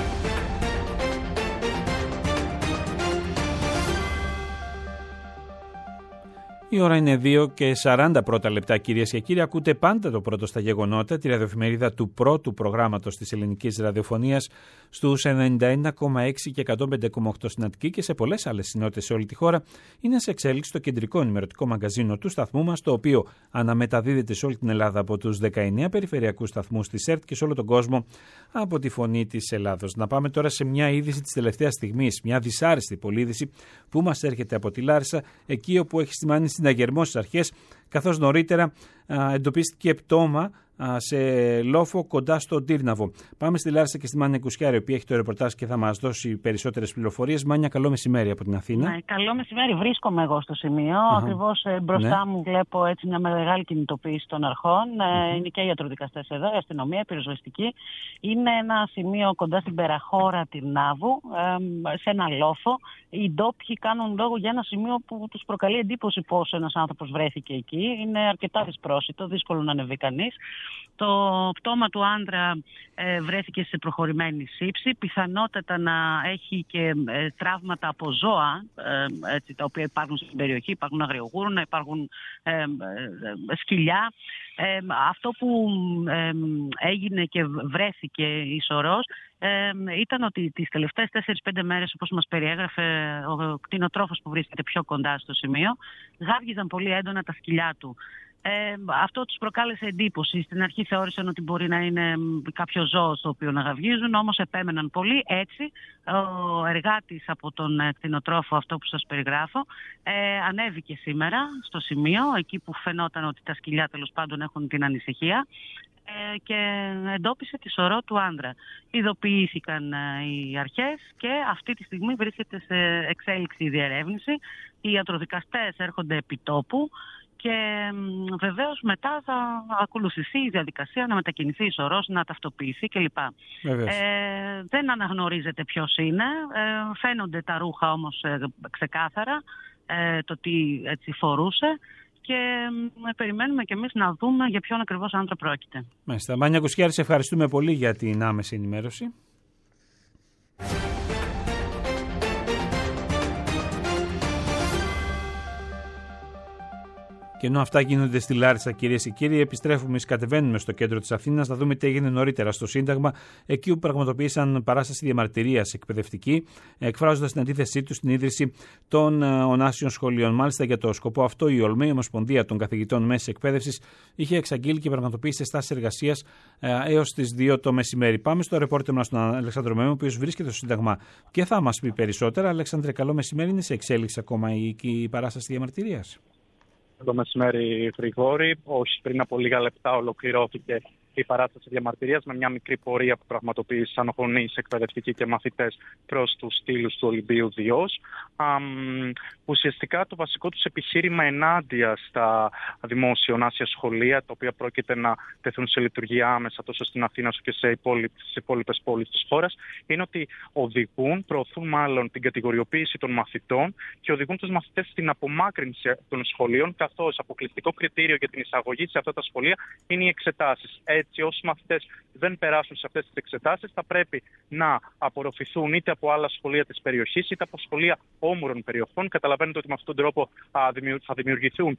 Η ώρα είναι δύο και σαράντα πρώτα λεπτά, κυρίες και κύριοι. Ακούτε πάντα το πρώτο στα γεγονότα, τη ραδιοεφημερίδα του πρώτου προγράμματος της ελληνικής ραδιοφωνίας, στους ενενήντα ένα κόμμα έξι και εκατόν πέντε κόμμα οκτώ στην Αττική και σε πολλές άλλες συνότητες σε όλη τη χώρα. Είναι σε εξέλιξη το κεντρικό ενημερωτικό μαγκαζίνο του σταθμού μας, το οποίο αναμεταδίδεται σε όλη την Ελλάδα από τους δεκαεννέα περιφερειακούς σταθμούς της ΕΡΤ και σε όλο τον κόσμο από τη Φωνή της Ελλάδος. Να πάμε τώρα σε μια είδηση της τελευταίας στιγμής, μια δυσάρεστη πολύδηση που μας έρχεται από τη Λάρισα, εκεί όπου έχει σημάνει συναγερμό στις αρχές, καθώς νωρίτερα α, εντοπίστηκε πτώμα α, σε λόφο κοντά στον Τύρναβο. Πάμε στη Λάρισα και στη Μάνια Κουσιάρη, η οποία έχει το ρεπορτάζ και θα μας δώσει περισσότερες πληροφορίες. Μάνια, καλό μεσημέρι από την Αθήνα. Ναι, καλό μεσημέρι. Βρίσκομαι εγώ στο σημείο. Uh-huh. Ακριβώς ε, μπροστά ναι. μου βλέπω έτσι μια μεγάλη κινητοποίηση των αρχών. Uh-huh. Ε, είναι και οι ιατροδικαστές εδώ, η αστυνομία, η πυροσβεστική. Είναι ένα σημείο κοντά στην Περαχώρα Τυρνάβου, ε, σε ένα λόφο. Οι ντόπιοι κάνουν λόγο για ένα σημείο που τους προκαλεί εντύπωση πώς ένας άνθρωπος βρέθηκε εκεί. Είναι αρκετά δυσπρόσιτο, δύσκολο να ανεβεί κανείς. Το πτώμα του άντρα ε, βρέθηκε σε προχωρημένη σύψη. Πιθανότατα να έχει και ε, τραύματα από ζώα, ε, έτσι, τα οποία υπάρχουν στην περιοχή. Υπάρχουν αγριογούρνα, υπάρχουν ε, ε, ε, σκυλιά. Ε, αυτό που ε, έγινε και βρέθηκε ισορρός ε, ήταν ότι τις τελευταίες τέσσερις πέντε μέρες, όπως μας περιέγραφε ο κτηνοτρόφος που βρίσκεται πιο κοντά στο σημείο, γάβγιζαν πολύ έντονα τα σκυλιά του. Ε, αυτό τους προκάλεσε εντύπωση. Στην αρχή θεώρησαν ότι μπορεί να είναι κάποιο ζώο στο οποίο να γαυγίζουν, όμως επέμεναν πολύ. Έτσι, ο εργάτης από τον κτηνοτρόφο, αυτό που σας περιγράφω, ε, ανέβηκε σήμερα στο σημείο, εκεί που φαινόταν ότι τα σκυλιά τέλος πάντων έχουν την ανησυχία, ε, και εντόπισε τη σωρό του άντρα. Ειδοποιήθηκαν ε, οι αρχές και αυτή τη στιγμή βρίσκεται σε εξέλιξη η διερεύνηση. Οι ιατροδικαστές έρχονται επί τόπου. Και βεβαίως μετά θα ακολουθηθεί η διαδικασία να μετακινηθεί η σωρός, να ταυτοποιηθεί κλπ. Ε, δεν αναγνωρίζεται ποιος είναι, ε, φαίνονται τα ρούχα όμως ε, ξεκάθαρα, ε, το τι έτσι φορούσε, και ε, περιμένουμε κι εμείς να δούμε για ποιον ακριβώς άντρα πρόκειται. Μάλιστα. Μάνια Κουσιάρη, σε ευχαριστούμε πολύ για την άμεση ενημέρωση. Και ενώ αυτά γίνονται στη Λάρισα, κυρίες και κύριοι, επιστρέφουμε, κατεβαίνουμε στο κέντρο της Αθήνας να δούμε τι έγινε νωρίτερα στο Σύνταγμα, εκεί που πραγματοποίησαν παράσταση διαμαρτυρίας εκπαιδευτική, εκφράζοντας την αντίθεσή τους στην ίδρυση των ονάσιων σχολείων. Μάλιστα, για το σκοπό αυτό, η ΟΛΜΕ, η Ομοσπονδία των Καθηγητών Μέσης Εκπαίδευσης, είχε εξαγγείλει και πραγματοποίησε στάσεις εργασίας έως τις δύο το μεσημέρι. Πάμε στο ρεπόρτερ μας, τον Αλεξάνδρο Μέμο, ο οποίος βρίσκεται στο Σύνταγμα και θα μας πει περισσότερα. Αλέξανδρε, καλό μεσημέρι. Είναι σε εξέλιξη ακόμα η, η παράσταση διαμαρτυρίας? Το μεσημέρι, Γρηγόρη. Όχι, πριν από λίγα λεπτά ολοκληρώθηκε η παράσταση διαμαρτυρίας με μια μικρή πορεία που πραγματοποίησαν γονείς, εκπαιδευτικοί και μαθητές προς τους στήλους του Ολυμπίου Διός. Ουσιαστικά το βασικό τους επιχείρημα ενάντια στα δημόσια ονάσια σχολεία, τα οποία πρόκειται να τεθούν σε λειτουργία άμεσα τόσο στην Αθήνα όσο και σε υπόλοιπες πόλεις της χώρας, είναι ότι οδηγούν, προωθούν μάλλον την κατηγοριοποίηση των μαθητών και οδηγούν τους μαθητές στην απομάκρυνση των σχολείων, καθώς αποκλειστικό κριτήριο για την εισαγωγή σε αυτά τα σχολεία είναι οι εξετάσεις. Έτσι, όσοι μαθητές δεν περάσουν σε αυτές τις εξετάσεις, θα πρέπει να απορροφηθούν είτε από άλλα σχολεία της περιοχής, είτε από σχολεία όμορων περιοχών. Καταλαβαίνετε ότι με αυτόν τον τρόπο α, θα δημιουργηθούν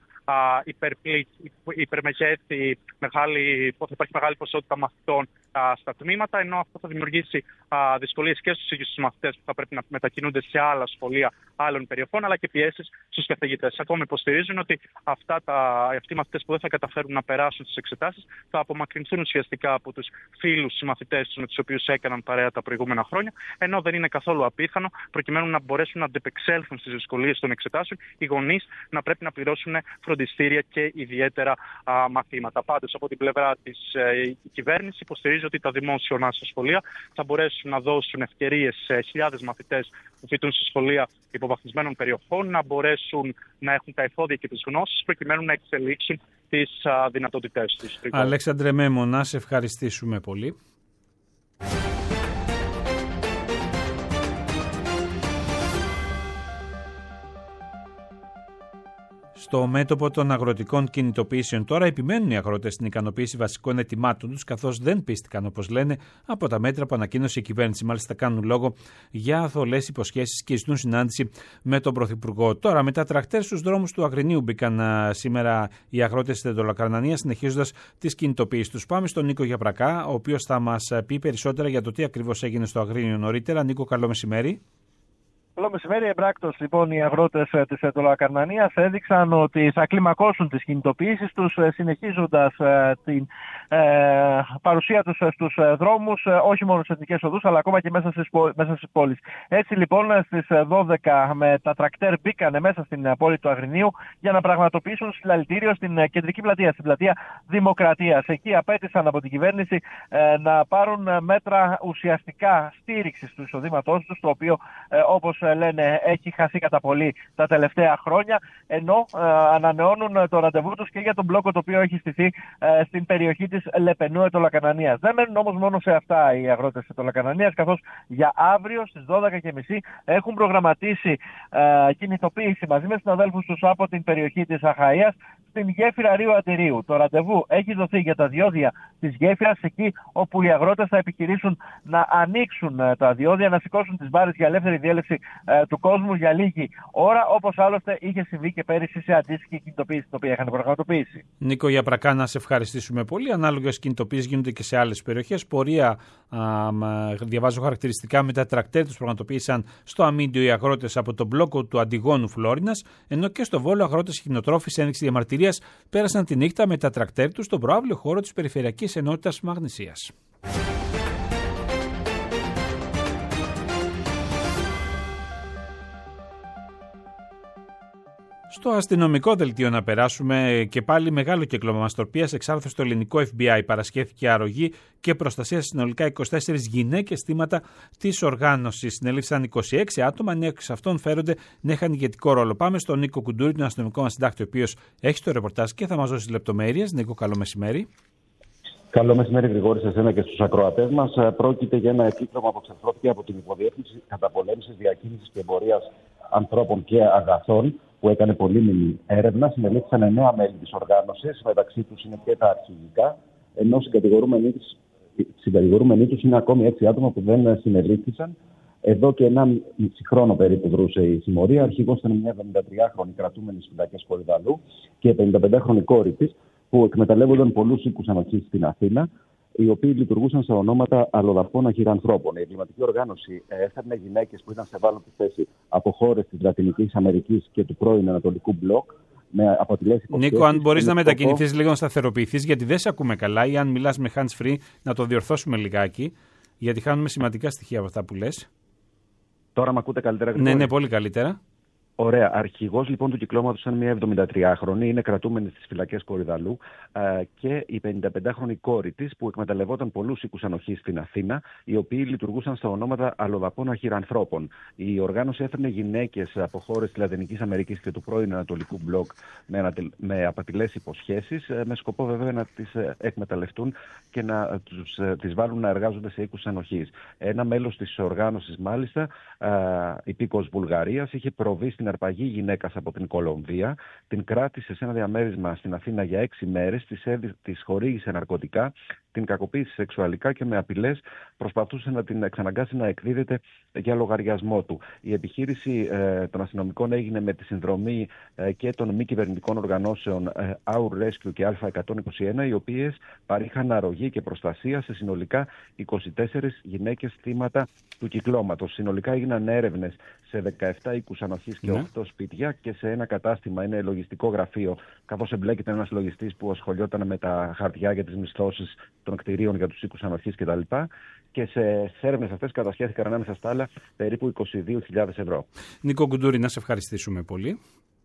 υπερμεγέθη, μεγάλη, θα υπάρχει μεγάλη ποσότητα μαθητών α, στα τμήματα, ενώ αυτό θα δημιουργήσει α, δυσκολίες και στους ίδιους τους μαθητές που θα πρέπει να μετακινούνται σε άλλα σχολεία άλλων περιοχών, αλλά και πιέσεις στους καθηγητές. Ακόμα υποστηρίζουν ότι αυτά τα, αυτοί οι μαθητές που δεν θα καταφέρουν να περάσουν στις εξετάσεις θα απομακρυνθούν ουσιαστικά από τους φίλους συμμαθητές τους με τους οποίους έκαναν παρέα τα προηγούμενα χρόνια, ενώ δεν είναι καθόλου απίθανο, προκειμένου να μπορέσουν να αντεπεξέλθουν στις δυσκολίες των εξετάσεων, οι γονείς να πρέπει να πληρώσουν φροντιστήρια και ιδιαίτερα α, μαθήματα. Πάντως, από την πλευρά της ε, η κυβέρνηση υποστηρίζει ότι τα δημόσια ονάσια σχολεία θα μπορέσουν να δώσουν ευκαιρίες σε χιλιάδες μαθητές που φοιτούν σε σχολεία υποβαθμισμένων περιοχών να μπορέσουν να έχουν τα εφόδια και τις γνώσεις προκειμένου να εξελίξουν τις α, δυνατότητές τους. Αλέξανδρε Μέμο, να σε ευχαριστήσουμε πολύ. Στο μέτωπο των αγροτικών κινητοποιήσεων τώρα επιμένουν οι αγρότες στην ικανοποίηση βασικών αιτημάτων τους, καθώς δεν πίστηκαν, όπως λένε, από τα μέτρα που ανακοίνωσε η κυβέρνηση. Μάλιστα, κάνουν λόγο για θολές υποσχέσεις και ζητούν συνάντηση με τον Πρωθυπουργό. Τώρα, με τα τρακτέρ στους δρόμους του Αγρινίου μπήκαν α, σήμερα οι αγρότες της Δωλοκαρνανίας, συνεχίζοντας τις κινητοποιήσεις τους. Πάμε στον Νίκο Γιαπρακά, ο οποίος θα μας πει περισσότερα για το τι ακριβώς έγινε στο Αγρίνιο νωρίτερα. Νίκο, καλό μεσημέρι. Καλό μεσημέρι. Εμπράκτος, λοιπόν, οι αγρότες της Δωλοκαρνανίας έδειξαν ότι θα κλιμακώσουν τις κινητοποιήσεις τους, συνεχίζοντας την ε, παρουσία τους στους δρόμους, όχι μόνο στις εθνικές οδούς, αλλά ακόμα και μέσα στις, μέσα στις πόλεις. Έτσι, λοιπόν, στις δώδεκα με τα τρακτέρ μπήκανε μέσα στην πόλη του Αγρινίου για να πραγματοποιήσουν συλλαλητήριο στην κεντρική πλατεία, στην πλατεία Δημοκρατίας. Εκεί απέτησαν από την κυβέρνηση ε, να πάρουν μέτρα ουσιαστικά στήριξης του εισοδήματός τους, το οποίο, ε, όπως λένε, έχει χαθεί κατά πολύ τα τελευταία χρόνια, ενώ ε, ανανεώνουν το ραντεβού τους και για τον μπλόκο το οποίο έχει στηθεί ε, στην περιοχή της Λεπενού Ετωλακαρνανίας. Δεν μένουν όμως μόνο σε αυτά οι αγρότες της Ετωλακαρνανίας, καθώς για αύριο στις δώδεκα και μισή έχουν προγραμματίσει ε, κινητοποίηση μαζί με συναδέλφους τους από την περιοχή της Αχαΐας στην γέφυρα Ρίου Αντιρίου. Το ραντεβού έχει δοθεί για τα διόδια της γέφυρας, εκεί όπου οι αγρότες θα επιχειρήσουν να ανοίξουν τα διόδια, να σηκώσουν τις μπάρες για ελεύθερη διέλευση ε, του κόσμου για λίγη ώρα, όπως άλλωστε είχε συμβεί και πέρυσι σε αντίστοιχη κινητοποίηση την οποία είχαν πραγματοποιήσει. Νίκο Γιαπρακά, να σε ευχαριστήσουμε πολύ. Ανάλογες κινητοποίησεις γίνονται και σε άλλες περιοχές. Πορεία, α, διαβάζω χαρακτηριστικά, με τα τρακτέρ τους πραγματοποίησαν στο Αμίντιο οι αγρότες από τον μπλόκο του Αντιγόνου Φλόρινας, ενώ και στο Βόλο αγρότες χινοτρόφοι σε ένδειξη διαμαρτυρίας πέρασαν τη νύχτα με τα τρακτέρ τους στον προαύλιο χώρο της Περιφερειακής Ενότητας Μαγνησίας. Στο αστυνομικό δελτίο να περάσουμε, και πάλι μεγάλο κύκλωμα μαστορπίας εξάρθρωσε στο ελληνικό εφ μπι άι. Παρασχέθηκε αρρωγή και προστασία σε συνολικά είκοσι τέσσερις γυναίκες θύματα της οργάνωσης. Συνελήφθησαν είκοσι έξι άτομα, εννέα εξ αυτών φέρονται να είχαν ηγετικό ρόλο. Πάμε στον Νίκο Κουντούρη, τον αστυνομικό μας συντάκτη, ο οποίος έχει το ρεπορτάζ και θα μας δώσει λεπτομέρειες. Νίκο, καλό μεσημέρι. Καλό μεσημέρι, Γρηγόρη, σε εσένα και στους ακροατές μας. Πρόκειται για ένα κύκλωμα που εξαρθρώθηκε από την Υποδιεύθυνση Καταπολέμησης Διακίνησης και Εμπορίας Ανθρώπων και Αγαθών, που έκανε πολύμηνη έρευνα. Συνελήφθησαν εννέα μέλη της οργάνωσης, μεταξύ τους είναι και τα αρχηγικά, ενώ συγκατηγορούμενοι τους είναι ακόμη έξι άτομα που δεν συνελήφθησαν. Εδώ και ένα μισή χρόνο περίπου δρούσε η συμμορία. Αρχηγός ήταν μια εβδομηντατριάχρονη κρατούμενη στις φυλακές Κορυδαλού και πενηνταπεντάχρονη κόρη της, που εκμεταλλεύονταν πολλούς οίκους ανοχής στην Αθήνα, οι οποίοι λειτουργούσαν σε ονόματα αλλοδαπών αχυρανθρώπων. Η εγκληματική οργάνωση έφερνε γυναίκες που ήταν σε ευάλωτη θέση από χώρες της Λατινικής Αμερικής και του πρώην Ανατολικού Μπλοκ, με απατηλές υποσχέσεις. Νίκο, αν μπορείς να μετακινηθείς λίγο, να σταθεροποιηθείς, γιατί δεν σε ακούμε καλά, ή αν μιλάς με hands free, να το διορθώσουμε λιγάκι, γιατί χάνουμε σημαντικά στοιχεία από αυτά που λες. Τώρα με ακούτε καλύτερα, Γρηγόρη? Ναι, ναι, πολύ καλύτερα. Ωραία. Αρχηγός λοιπόν του κυκλώματος ήταν μια εβδομηντατριάχρονη, είναι κρατούμενη στις φυλακές Κορυδαλού, και η πενηνταπεντάχρονη κόρη της, που εκμεταλλευόταν πολλούς οίκους ανοχής στην Αθήνα, οι οποίοι λειτουργούσαν στα ονόματα αλλοδαπών αχυρανθρώπων. Η οργάνωση έφερνε γυναίκες από χώρες της Λατινικής Αμερικής και του πρώην Ανατολικού Μπλοκ με, ανατελ... με απατηλές υποσχέσεις, με σκοπό βέβαια να τις εκμεταλλευτούν και να τους, τις βάλουν να εργάζονται σε οίκους ανοχής. Ένα μέλος της οργάνωσης, μάλιστα, υπήκος Βουλγαρίας, είχε προβεί στην αρπαγή γυναίκας από την Κολομβία, την κράτησε σε ένα διαμέρισμα στην Αθήνα για έξι μέρες, της, της χορήγησε ναρκωτικά, την κακοποίησε σεξουαλικά και με απειλές προσπαθούσε να την εξαναγκάσει να εκδίδεται για λογαριασμό του. Η επιχείρηση ε, των αστυνομικών έγινε με τη συνδρομή ε, και των μη κυβερνητικών οργανώσεων ε, Our Rescue και Α εκατόν είκοσι ένα, οι οποίες παρήχαν αρρωγή και προστασία σε συνολικά είκοσι τέσσερις γυναίκες θύματα του κυκλώματος. Συνολικά έγιναν έρευνες σε δεκαεπτά οίκους ανοχής και οκτώ σπίτια και σε ένα κατάστημα, είναι λογιστικό γραφείο, καθώς εμπλέκεται ένας λογιστής που ασχολιόταν με τα χαρτιά για τις μισθώσεις των κτηρίων για τους οίκους ανοχής κτλ. Και σε έρευνες αυτές κατασχέθηκαν, ανάμεσα στα άλλα, περίπου είκοσι δύο χιλιάδες ευρώ. Νίκο Κουντούρη, να σε ευχαριστήσουμε πολύ.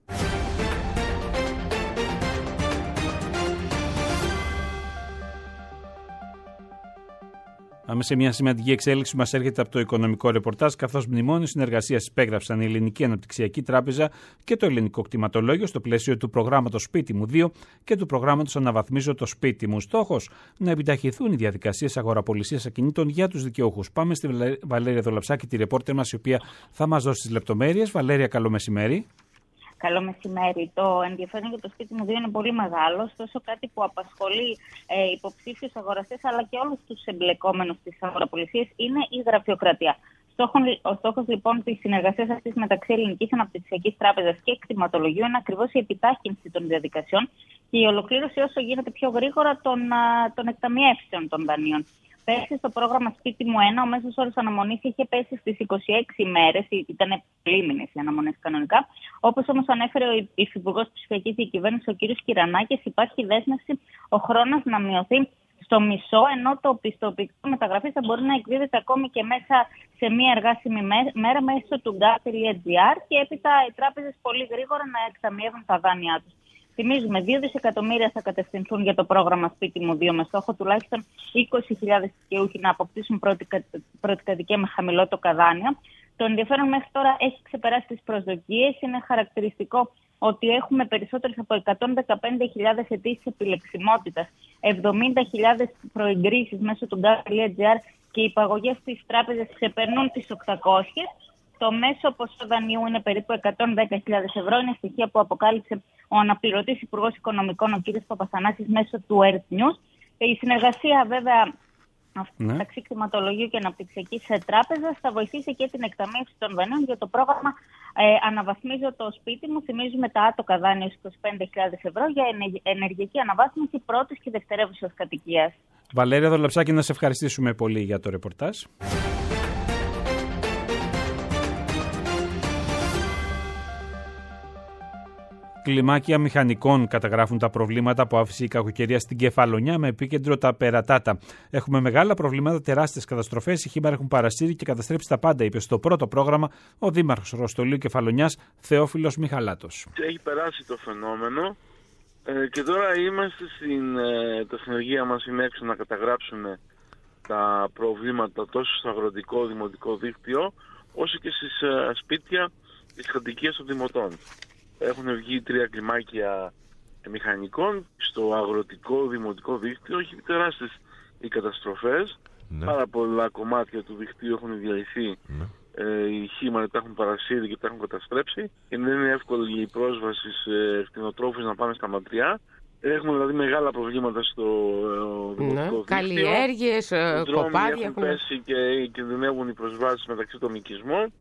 Πάμε σε μια σημαντική εξέλιξη που μας έρχεται από το οικονομικό ρεπορτάζ, καθώς μνημόνιο συνεργασίας υπέγραψαν η Ελληνική Αναπτυξιακή Τράπεζα και το Ελληνικό Κτηματολόγιο στο πλαίσιο του προγράμματος Σπίτι μου δύο και του προγράμματος Αναβαθμίζω το σπίτι μου. Στόχος να επιταχυνθούν οι διαδικασίες αγοραπολισίας ακινήτων για τους δικαιούχους. Πάμε στη Βαλέρια Δολαψάκη, τη ρεπόρτερ μας, η οποία θα μας δώσει τις λεπτομέρειες. Βαλέρια, καλό μεσημέρι. Καλό μεσημέρι. Το ενδιαφέρον για το σπίτι μου δύο είναι πολύ μεγάλο, ωστόσο κάτι που απασχολεί ε, υποψήφιους αγοραστές αλλά και όλους τους εμπλεκόμενους στις αγοραπολισίες είναι η γραφειοκρατία. Ο στόχος λοιπόν της συνεργασίας αυτής μεταξύ Ελληνικής Αναπτυξιακής Τράπεζας και Κτηματολογίου είναι ακριβώς η επιτάχυνση των διαδικασιών και η ολοκλήρωση όσο γίνεται πιο γρήγορα των, των εκταμιεύσεων των δανείων. Πέρσι στο πρόγραμμα Σπίτι μου ένα, ο μέσος όρος αναμονής είχε πέσει στις είκοσι έξι ημέρες, ήταν πλήμμυνες οι αναμονές κανονικά. Όπως όμως ανέφερε ο Υφυπουργός Ψηφιακής Διακυβέρνησης, ο κ. Κυρανάκης, υπάρχει δέσμευση ο χρόνος να μειωθεί στο μισό, ενώ το πιστοποιητικό μεταγραφής θα μπορεί να εκδίδεται ακόμη και μέσα σε μία εργάσιμη μέρα μέσω του γκάτ τελεία τζι άρ και έπειτα οι τράπεζες πολύ γρήγορα να εκταμιεύουν τα δάνειά τους. Θυμίζουμε, δύο δισεκατομμύρια θα κατευθυνθούν για το πρόγραμμα Σπίτι μου δύο, με στόχο τουλάχιστον είκοσι χιλιάδες δικαιούχοι να αποκτήσουν πρώτη κατοικία με χαμηλό το καδάνιο. Το ενδιαφέρον μέχρι τώρα έχει ξεπεράσει τις προσδοκίες. Είναι χαρακτηριστικό ότι έχουμε περισσότερες από εκατόν δεκαπέντε χιλιάδες αιτήσεις επιλεξιμότητας, εβδομήντα χιλιάδες προεγκρίσεις μέσω του γκάτ τελεία τζι άρ και οι υπαγωγές στις τράπεζες ξεπερνούν τις οκτακόσιες. Το μέσο ποσό δανείου είναι περίπου εκατόν δέκα χιλιάδες ευρώ. Είναι στοιχεία που αποκάλυψε ο αναπληρωτής Υπουργός Οικονομικών, ο κ. Παπαθανάσης, μέσω του Earth News. Η συνεργασία βέβαια ναι. μεταξύ κτηματολογίου και αναπτυξιακής τράπεζας θα βοηθήσει και την εκταμείευση των δανείων για το πρόγραμμα ε, Αναβαθμίζω το σπίτι μου. Θυμίζουμε τα άτοκα δάνεια είκοσι πέντε χιλιάδες ευρώ για ενεργειακή αναβάθμιση πρώτης και δευτερεύουσας κατοικίας. Βαλέρια Δολαψάκη, να σε ευχαριστήσουμε πολύ για το ρεπορτάζ. Κλιμάκια μηχανικών καταγράφουν τα προβλήματα που άφησε η κακοκαιρία στην Κεφαλονιά με επίκεντρο τα περατάτα. Έχουμε μεγάλα προβλήματα, τεράστιες καταστροφές. Οι χήμαρα έχουν παρασύρει και καταστρέψει τα πάντα, είπε στο πρώτο πρόγραμμα ο Δήμαρχος Ρωστολίου Κεφαλονιάς, Θεόφιλος Μιχαλάτος. Έχει περάσει το φαινόμενο ε, και τώρα είμαστε στην. Ε, τα συνεργεία μας είναι έξω να καταγράψουν τα προβλήματα τόσο στο αγροτικό δημοτικό δίκτυο, όσο και στις ε, σπίτια της κατοικίας των δημοτών. Έχουν βγει τρία κλιμάκια μηχανικών στο αγροτικό δημοτικό δίκτυο. Έχει τεράστιες οι καταστροφές. Ναι. Πάρα πολλά κομμάτια του δικτύου έχουν διαλυθεί. Ναι. Ε, οι χήμαροι τα έχουν παρασύρει και τα έχουν καταστρέψει. Και δεν είναι εύκολη η πρόσβαση σε κτηνοτρόφους να πάνε στα μακριά. Έχουμε δηλαδή μεγάλα προβλήματα στο ε, δημοτικό ναι. δίκτυο. Καλλιέργειες, κοπάδια. Έχουν πέσει και κινδυνεύουν οι προσβάσεις μεταξύ των οικισμών.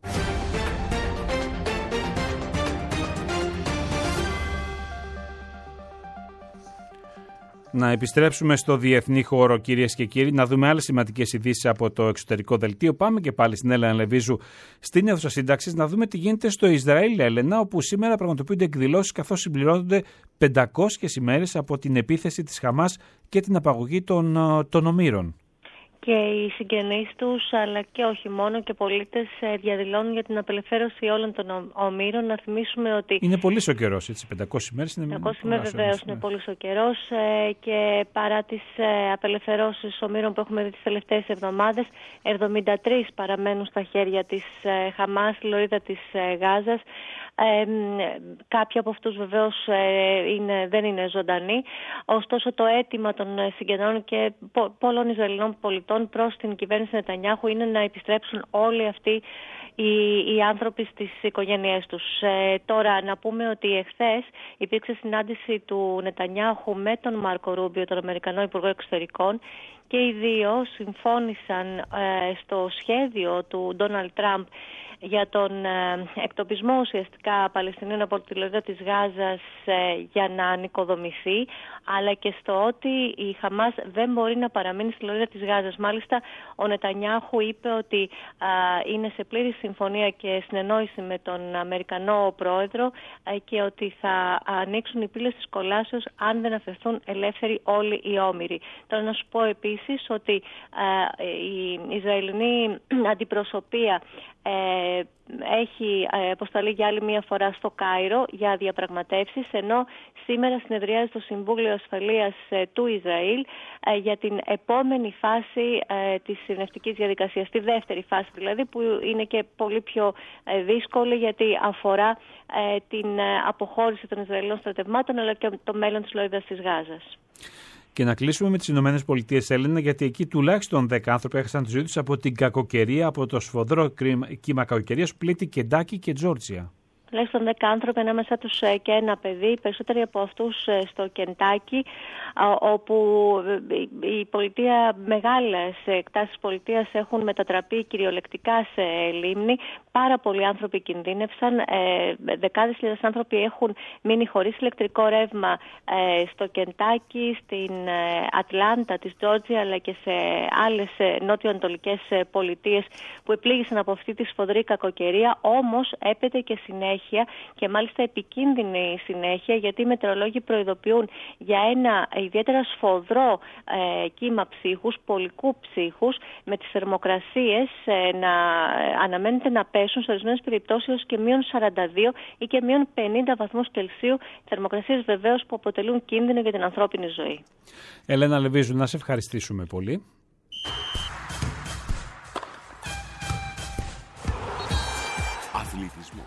Να επιστρέψουμε στο διεθνή χώρο, κυρίες και κύριοι, να δούμε άλλες σημαντικές ειδήσεις από το εξωτερικό δελτίο. Πάμε και πάλι στην Έλενα Λεβίζου, στην αίθουσα σύνταξης, να δούμε τι γίνεται στο Ισραήλ, Έλενα, όπου σήμερα πραγματοποιούνται εκδηλώσεις καθώς συμπληρώνονται πεντακόσιες ημέρες από την επίθεση της Χαμάς και την απαγωγή των, των ομήρων. Και οι συγγενείς τους, αλλά και όχι μόνο, και πολίτες διαδηλώνουν για την απελευθέρωση όλων των ομήρων. Να θυμίσουμε ότι... Είναι πολύ ο καιρός, έτσι, πεντακόσιες ημέρες είναι... πεντακόσιες ημέρες βεβαίως είναι πολύ ο καιρός και παρά τις απελευθερώσεις ομήρων που έχουμε δει τις τελευταίες εβδομάδες, εβδομήντα τρεις παραμένουν στα χέρια της Χαμάς, στη λωρίδα της Γάζας. Ε, κάποιοι από αυτούς βεβαίως ε, είναι, δεν είναι ζωντανοί. Ωστόσο το αίτημα των συγγενών και πο, πολλών Ισραηλινών πολιτών προς την κυβέρνηση Νετανιάχου είναι να επιστρέψουν όλοι αυτοί οι, οι άνθρωποι στις οικογένειές τους. Ε, τώρα να πούμε ότι εχθές υπήρξε συνάντηση του Νετανιάχου με τον Μάρκο Ρούμπιο, τον Αμερικανό Υπουργό Εξωτερικών, και οι δύο συμφώνησαν ε, στο σχέδιο του Ντόναλντ Τραμπ για τον ε, εκτοπισμό ουσιαστικά Παλαιστινίων από τη λωρίδα της Γάζας ε, για να ανοικοδομηθεί, αλλά και στο ότι η Χαμάς δεν μπορεί να παραμείνει στη λωρίδα της Γάζας. Μάλιστα ο Νετανιάχου είπε ότι ε, είναι σε πλήρη συμφωνία και συνεννόηση με τον Αμερικανό πρόεδρο ε, και ότι θα ανοίξουν οι πύλες της κολάσεως αν δεν αφαιθούν ελεύθεροι όλοι οι όμηροι. Τώρα να σου πω επίσης ότι ε, η Ισραηλινή αντιπροσωπεία ε, έχει αποσταλεί για άλλη μία φορά στο Κάιρο για διαπραγματεύσεις, ενώ σήμερα συνεδριάζει το Συμβούλιο Ασφαλείας του Ισραήλ για την επόμενη φάση της ειρηνευτικής διαδικασίας, τη δεύτερη φάση δηλαδή, που είναι και πολύ πιο δύσκολη γιατί αφορά την αποχώρηση των Ισραηλινών στρατευμάτων αλλά και το μέλλον της λωρίδας της Γάζας. Και να κλείσουμε με τις Ηνωμένες Πολιτείες, Έλληνα, γιατί εκεί τουλάχιστον δέκα άνθρωποι έχασαν τη ζωή τους από την κακοκαιρία, από το σφοδρό κύμα κακοκαιρίας που πλήττει Κεντάκι και Τζόρτζια. Τουλάχιστον δέκα άνθρωποι, ανάμεσά τους και ένα παιδί, περισσότεροι από αυτούς στο Κεντάκι, όπου η πολιτεία, μεγάλες εκτάσεις πολιτείας έχουν μετατραπεί κυριολεκτικά σε λίμνη. Πάρα πολλοί άνθρωποι κινδύνευσαν, δεκάδες χιλιάδες άνθρωποι έχουν μείνει χωρίς ηλεκτρικό ρεύμα στο Κεντάκι, στην Ατλάντα της Τζόρτζια, αλλά και σε άλλες νότιο-ανατολικές πολιτείες που επλήγησαν από αυτή τη σφοδρή κακοκαιρία. Όμως έπεται και συνέχεια, και μάλιστα επικίνδυνη συνέχεια, γιατί οι μετεωρολόγοι προειδοποιούν για ένα ιδιαίτερα σφοδρό ε, κύμα ψύχους, πολικού ψύχους, με τις θερμοκρασίες ε, να αναμένεται να πέσουν σε ορισμένες περιπτώσεις έως και μείον σαράντα δύο ή και μείον πενήντα βαθμούς Κελσίου, θερμοκρασίες βεβαίως που αποτελούν κίνδυνο για την ανθρώπινη ζωή. Έλενα Λεβίζου, να σε ευχαριστήσουμε πολύ. Αθλητισμός.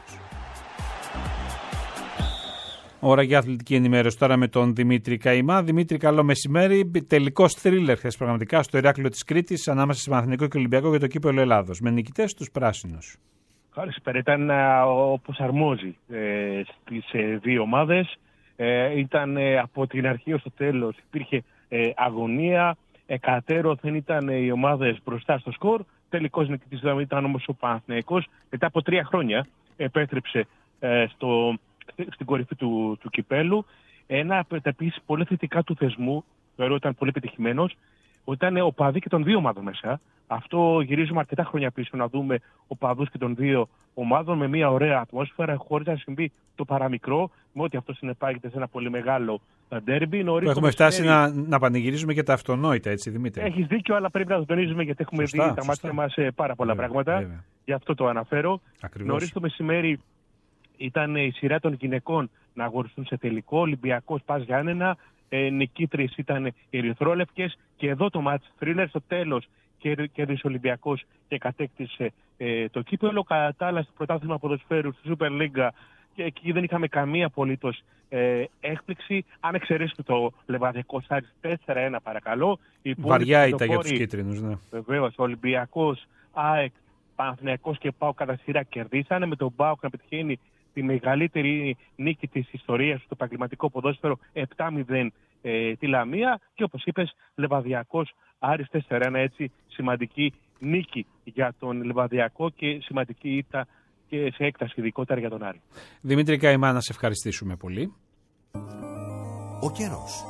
Ώρα για αθλητική ενημέρωση τώρα με τον Δημήτρη Καημά. Δημήτρη, καλό μεσημέρι. Τελικός θρίλερ χθες πραγματικά στο Ηράκλειο της Κρήτης ανάμεσα σε Παναθηναϊκό και Ολυμπιακό για το κύπελλο Ελλάδος. Με νικητές τους πράσινους. Καλησπέρα. Ήταν όπως αρμόζει ε, στις ε, δύο ομάδες. Ε, ήταν ε, από την αρχή ως το τέλος. Υπήρχε ε, αγωνία. εκατέρωθεν ήταν οι ομάδες μπροστά στο σκορ. Τελικός νικητής ήταν όμως ο Παναθηναϊκός. Μετά από τρία χρόνια επέστρεψε ε, στο, στην κορυφή του, του κυπέλου. Ένα επίσης πολύ θετικά του θεσμού, θεωρώ ήταν πολύ πετυχημένος, ότι ήταν οπαδοί και των δύο ομάδων μέσα. Αυτό γυρίζουμε αρκετά χρόνια πίσω να δούμε οπαδούς και των δύο ομάδων με μια ωραία ατμόσφαιρα, χωρίς να συμβεί το παραμικρό, με ό,τι αυτό συνεπάγεται σε ένα πολύ μεγάλο ντέρμπι. Έχουμε φτάσει να, να πανηγυρίζουμε και τα αυτονόητα, έτσι Δημήτρη. Έχεις δίκιο, αλλά πρέπει να το τονίζουμε γιατί έχουμε σωστά, δει σωστά. τα μάτια μας σε πάρα πολλά βέβαια, πράγματα. Βέβαια. Γι' αυτό το αναφέρω. Νωρίς το μεσημέρι ήταν η σειρά των γυναικών να αγωνιστούν σε τελικό. Ολυμπιακός Πας Γιάννενα. Ε, νικήτρες ήταν οι ερυθρόλευκες και εδώ το μάτς θρίλερ στο τέλος κέρδισε ο Ολυμπιακός και κατέκτησε ε, το κύπελλο. Κατά τα άλλα στο πρωτάθλημα ποδοσφαίρου στη Super League και εκεί δεν είχαμε καμία απολύτως ε, έκπληξη. Αν εξαιρέσουμε το Λεβαδιακό Άρης τέσσερα ένα παρακαλώ. Βαριά ήταν για τους κίτρινους, ναι. Βεβαίως, ο Ολυμπιακός, ΑΕΚ, Παναθηναϊκός και ΠΑΟΚ κατά σειρά κερδίσανε, με τον ΠΑΟΚ να πετυχαίνει τη μεγαλύτερη νίκη της ιστορίας στο επαγγελματικό ποδόσφαιρο επτά μηδέν ε, τη Λαμία και όπως είπες Λεβαδιακός Άρης τέσσερα ένα, έτσι σημαντική νίκη για τον Λεβαδιακό και σημαντική ήττα και σε έκταση ειδικότερα για τον Άρη. Δημήτρη Καημά, να σε ευχαριστήσουμε πολύ. Ο καιρός.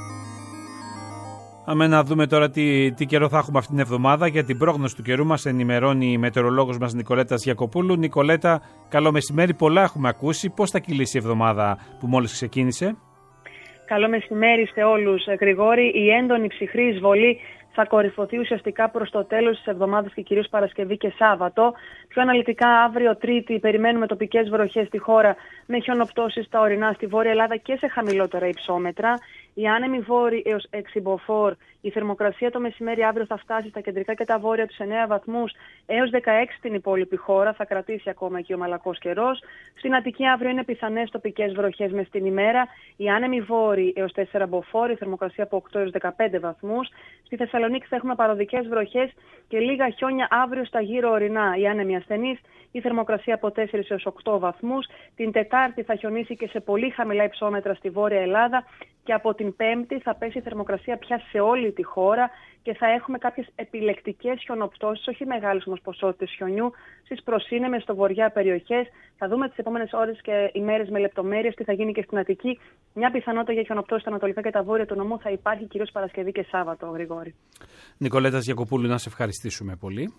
Πάμε να δούμε τώρα τι, τι καιρό θα έχουμε αυτήν την εβδομάδα. Για την πρόγνωση του καιρού μας ενημερώνει η μετεωρολόγος μας Νικολέτας Γιακοπούλου. Νικολέτα, καλό μεσημέρι. Πολλά έχουμε ακούσει. Πώς θα κυλήσει η εβδομάδα που μόλις ξεκίνησε? Καλό μεσημέρι σε όλους, Γρηγόρη. Η έντονη ψυχρή εισβολή θα κορυφωθεί ουσιαστικά προς το τέλος της εβδομάδας και κυρίως Παρασκευή και Σάββατο. Πιο αναλυτικά, αύριο Τρίτη περιμένουμε τοπικές βροχές στη χώρα με χιονοπτώσεις στα ορεινά στη Βόρεια Ελλάδα και σε χαμηλότερα υψόμετρα. Η άνεμη βόρη έως έξι μποφόρ. Η θερμοκρασία το μεσημέρι αύριο θα φτάσει στα κεντρικά και τα βόρεια τους εννέα βαθμούς έως δεκαέξι στην υπόλοιπη χώρα. Θα κρατήσει ακόμα και ο μαλακός καιρός. Στην Αττική αύριο είναι πιθανές τοπικές βροχές μες την ημέρα. Η άνεμη βόρη έως τέσσερα μποφόρ. Η θερμοκρασία από οκτώ έως δεκαπέντε βαθμούς. Στη Θεσσαλονίκη θα έχουμε παροδικές βροχές και λίγα χιόνια αύριο στα γύρω ορεινά. Η άνεμη ασθενής. Η θερμοκρασία από τέσσερα έως οκτώ βαθμούς. Την Τετάρτη θα χιονίσει και σε πολύ χαμηλά υψόμετρα στη Βόρεια Ελλάδα. Και από την Πέμπτη θα πέσει η θερμοκρασία πια σε όλη τη χώρα και θα έχουμε κάποιες επιλεκτικές χιονοπτώσεις, όχι μεγάλες όμως ποσότητες χιονιού, στις προσύνεμες στο βορειά περιοχές. Θα δούμε τις επόμενες ώρες και ημέρες με λεπτομέρειες τι θα γίνει και στην Αττική. Μια πιθανότητα για χιονοπτώσεις στα ανατολικά και τα βόρεια του νομού θα υπάρχει κυρίως Παρασκευή και Σάββατο, Γρηγόρη. Νικολέτας Γιακοπούλου, να σε ευχαριστήσουμε πολύ.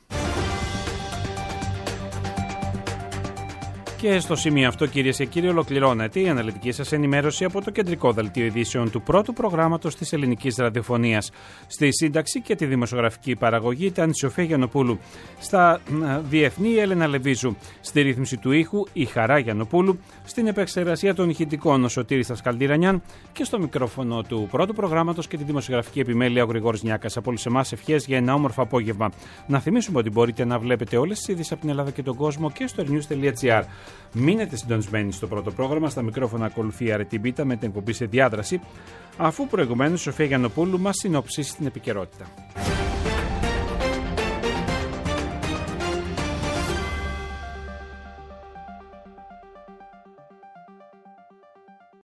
Και στο σημείο αυτό, κυρίες και κύριοι, ολοκληρώνεται η αναλυτική σας ενημέρωση από το κεντρικό δελτίο ειδήσεων του πρώτου προγράμματος της ελληνικής ραδιοφωνίας. Στη σύνταξη και τη δημοσιογραφική παραγωγή ήταν η Σοφία Γιαννοπούλου. Στα διεθνή, η Έλενα Λεβίζου. Στη ρύθμιση του ήχου η Χαρά Γιαννοπούλου. Στην επεξεργασία των ηχητικών ο Σωτήρης Τασκαλντήρανιαν. Και στο μικρόφωνο του πρώτου προγράμματος και τη δημοσιογραφική επιμέλεια ο Γρηγόρης Νιάκας. Από όλους εμάς ευχές για ένα όμορφο απόγευμα. Να θυμίσουμε ότι μπορείτε να βλέπετε όλες τις ειδήσεις από την Ελλάδα και τον κόσμο και στο news τελεία gr. Μείνετε συντονισμένοι στο πρώτο πρόγραμμα. Στα μικρόφωνα ακολουθεί η Αρετή Μπίτα με την εκπομπή σε διάδραση, αφού προηγουμένως η Σοφία Γιαννοπούλου μας συνοψίσει την επικαιρότητα.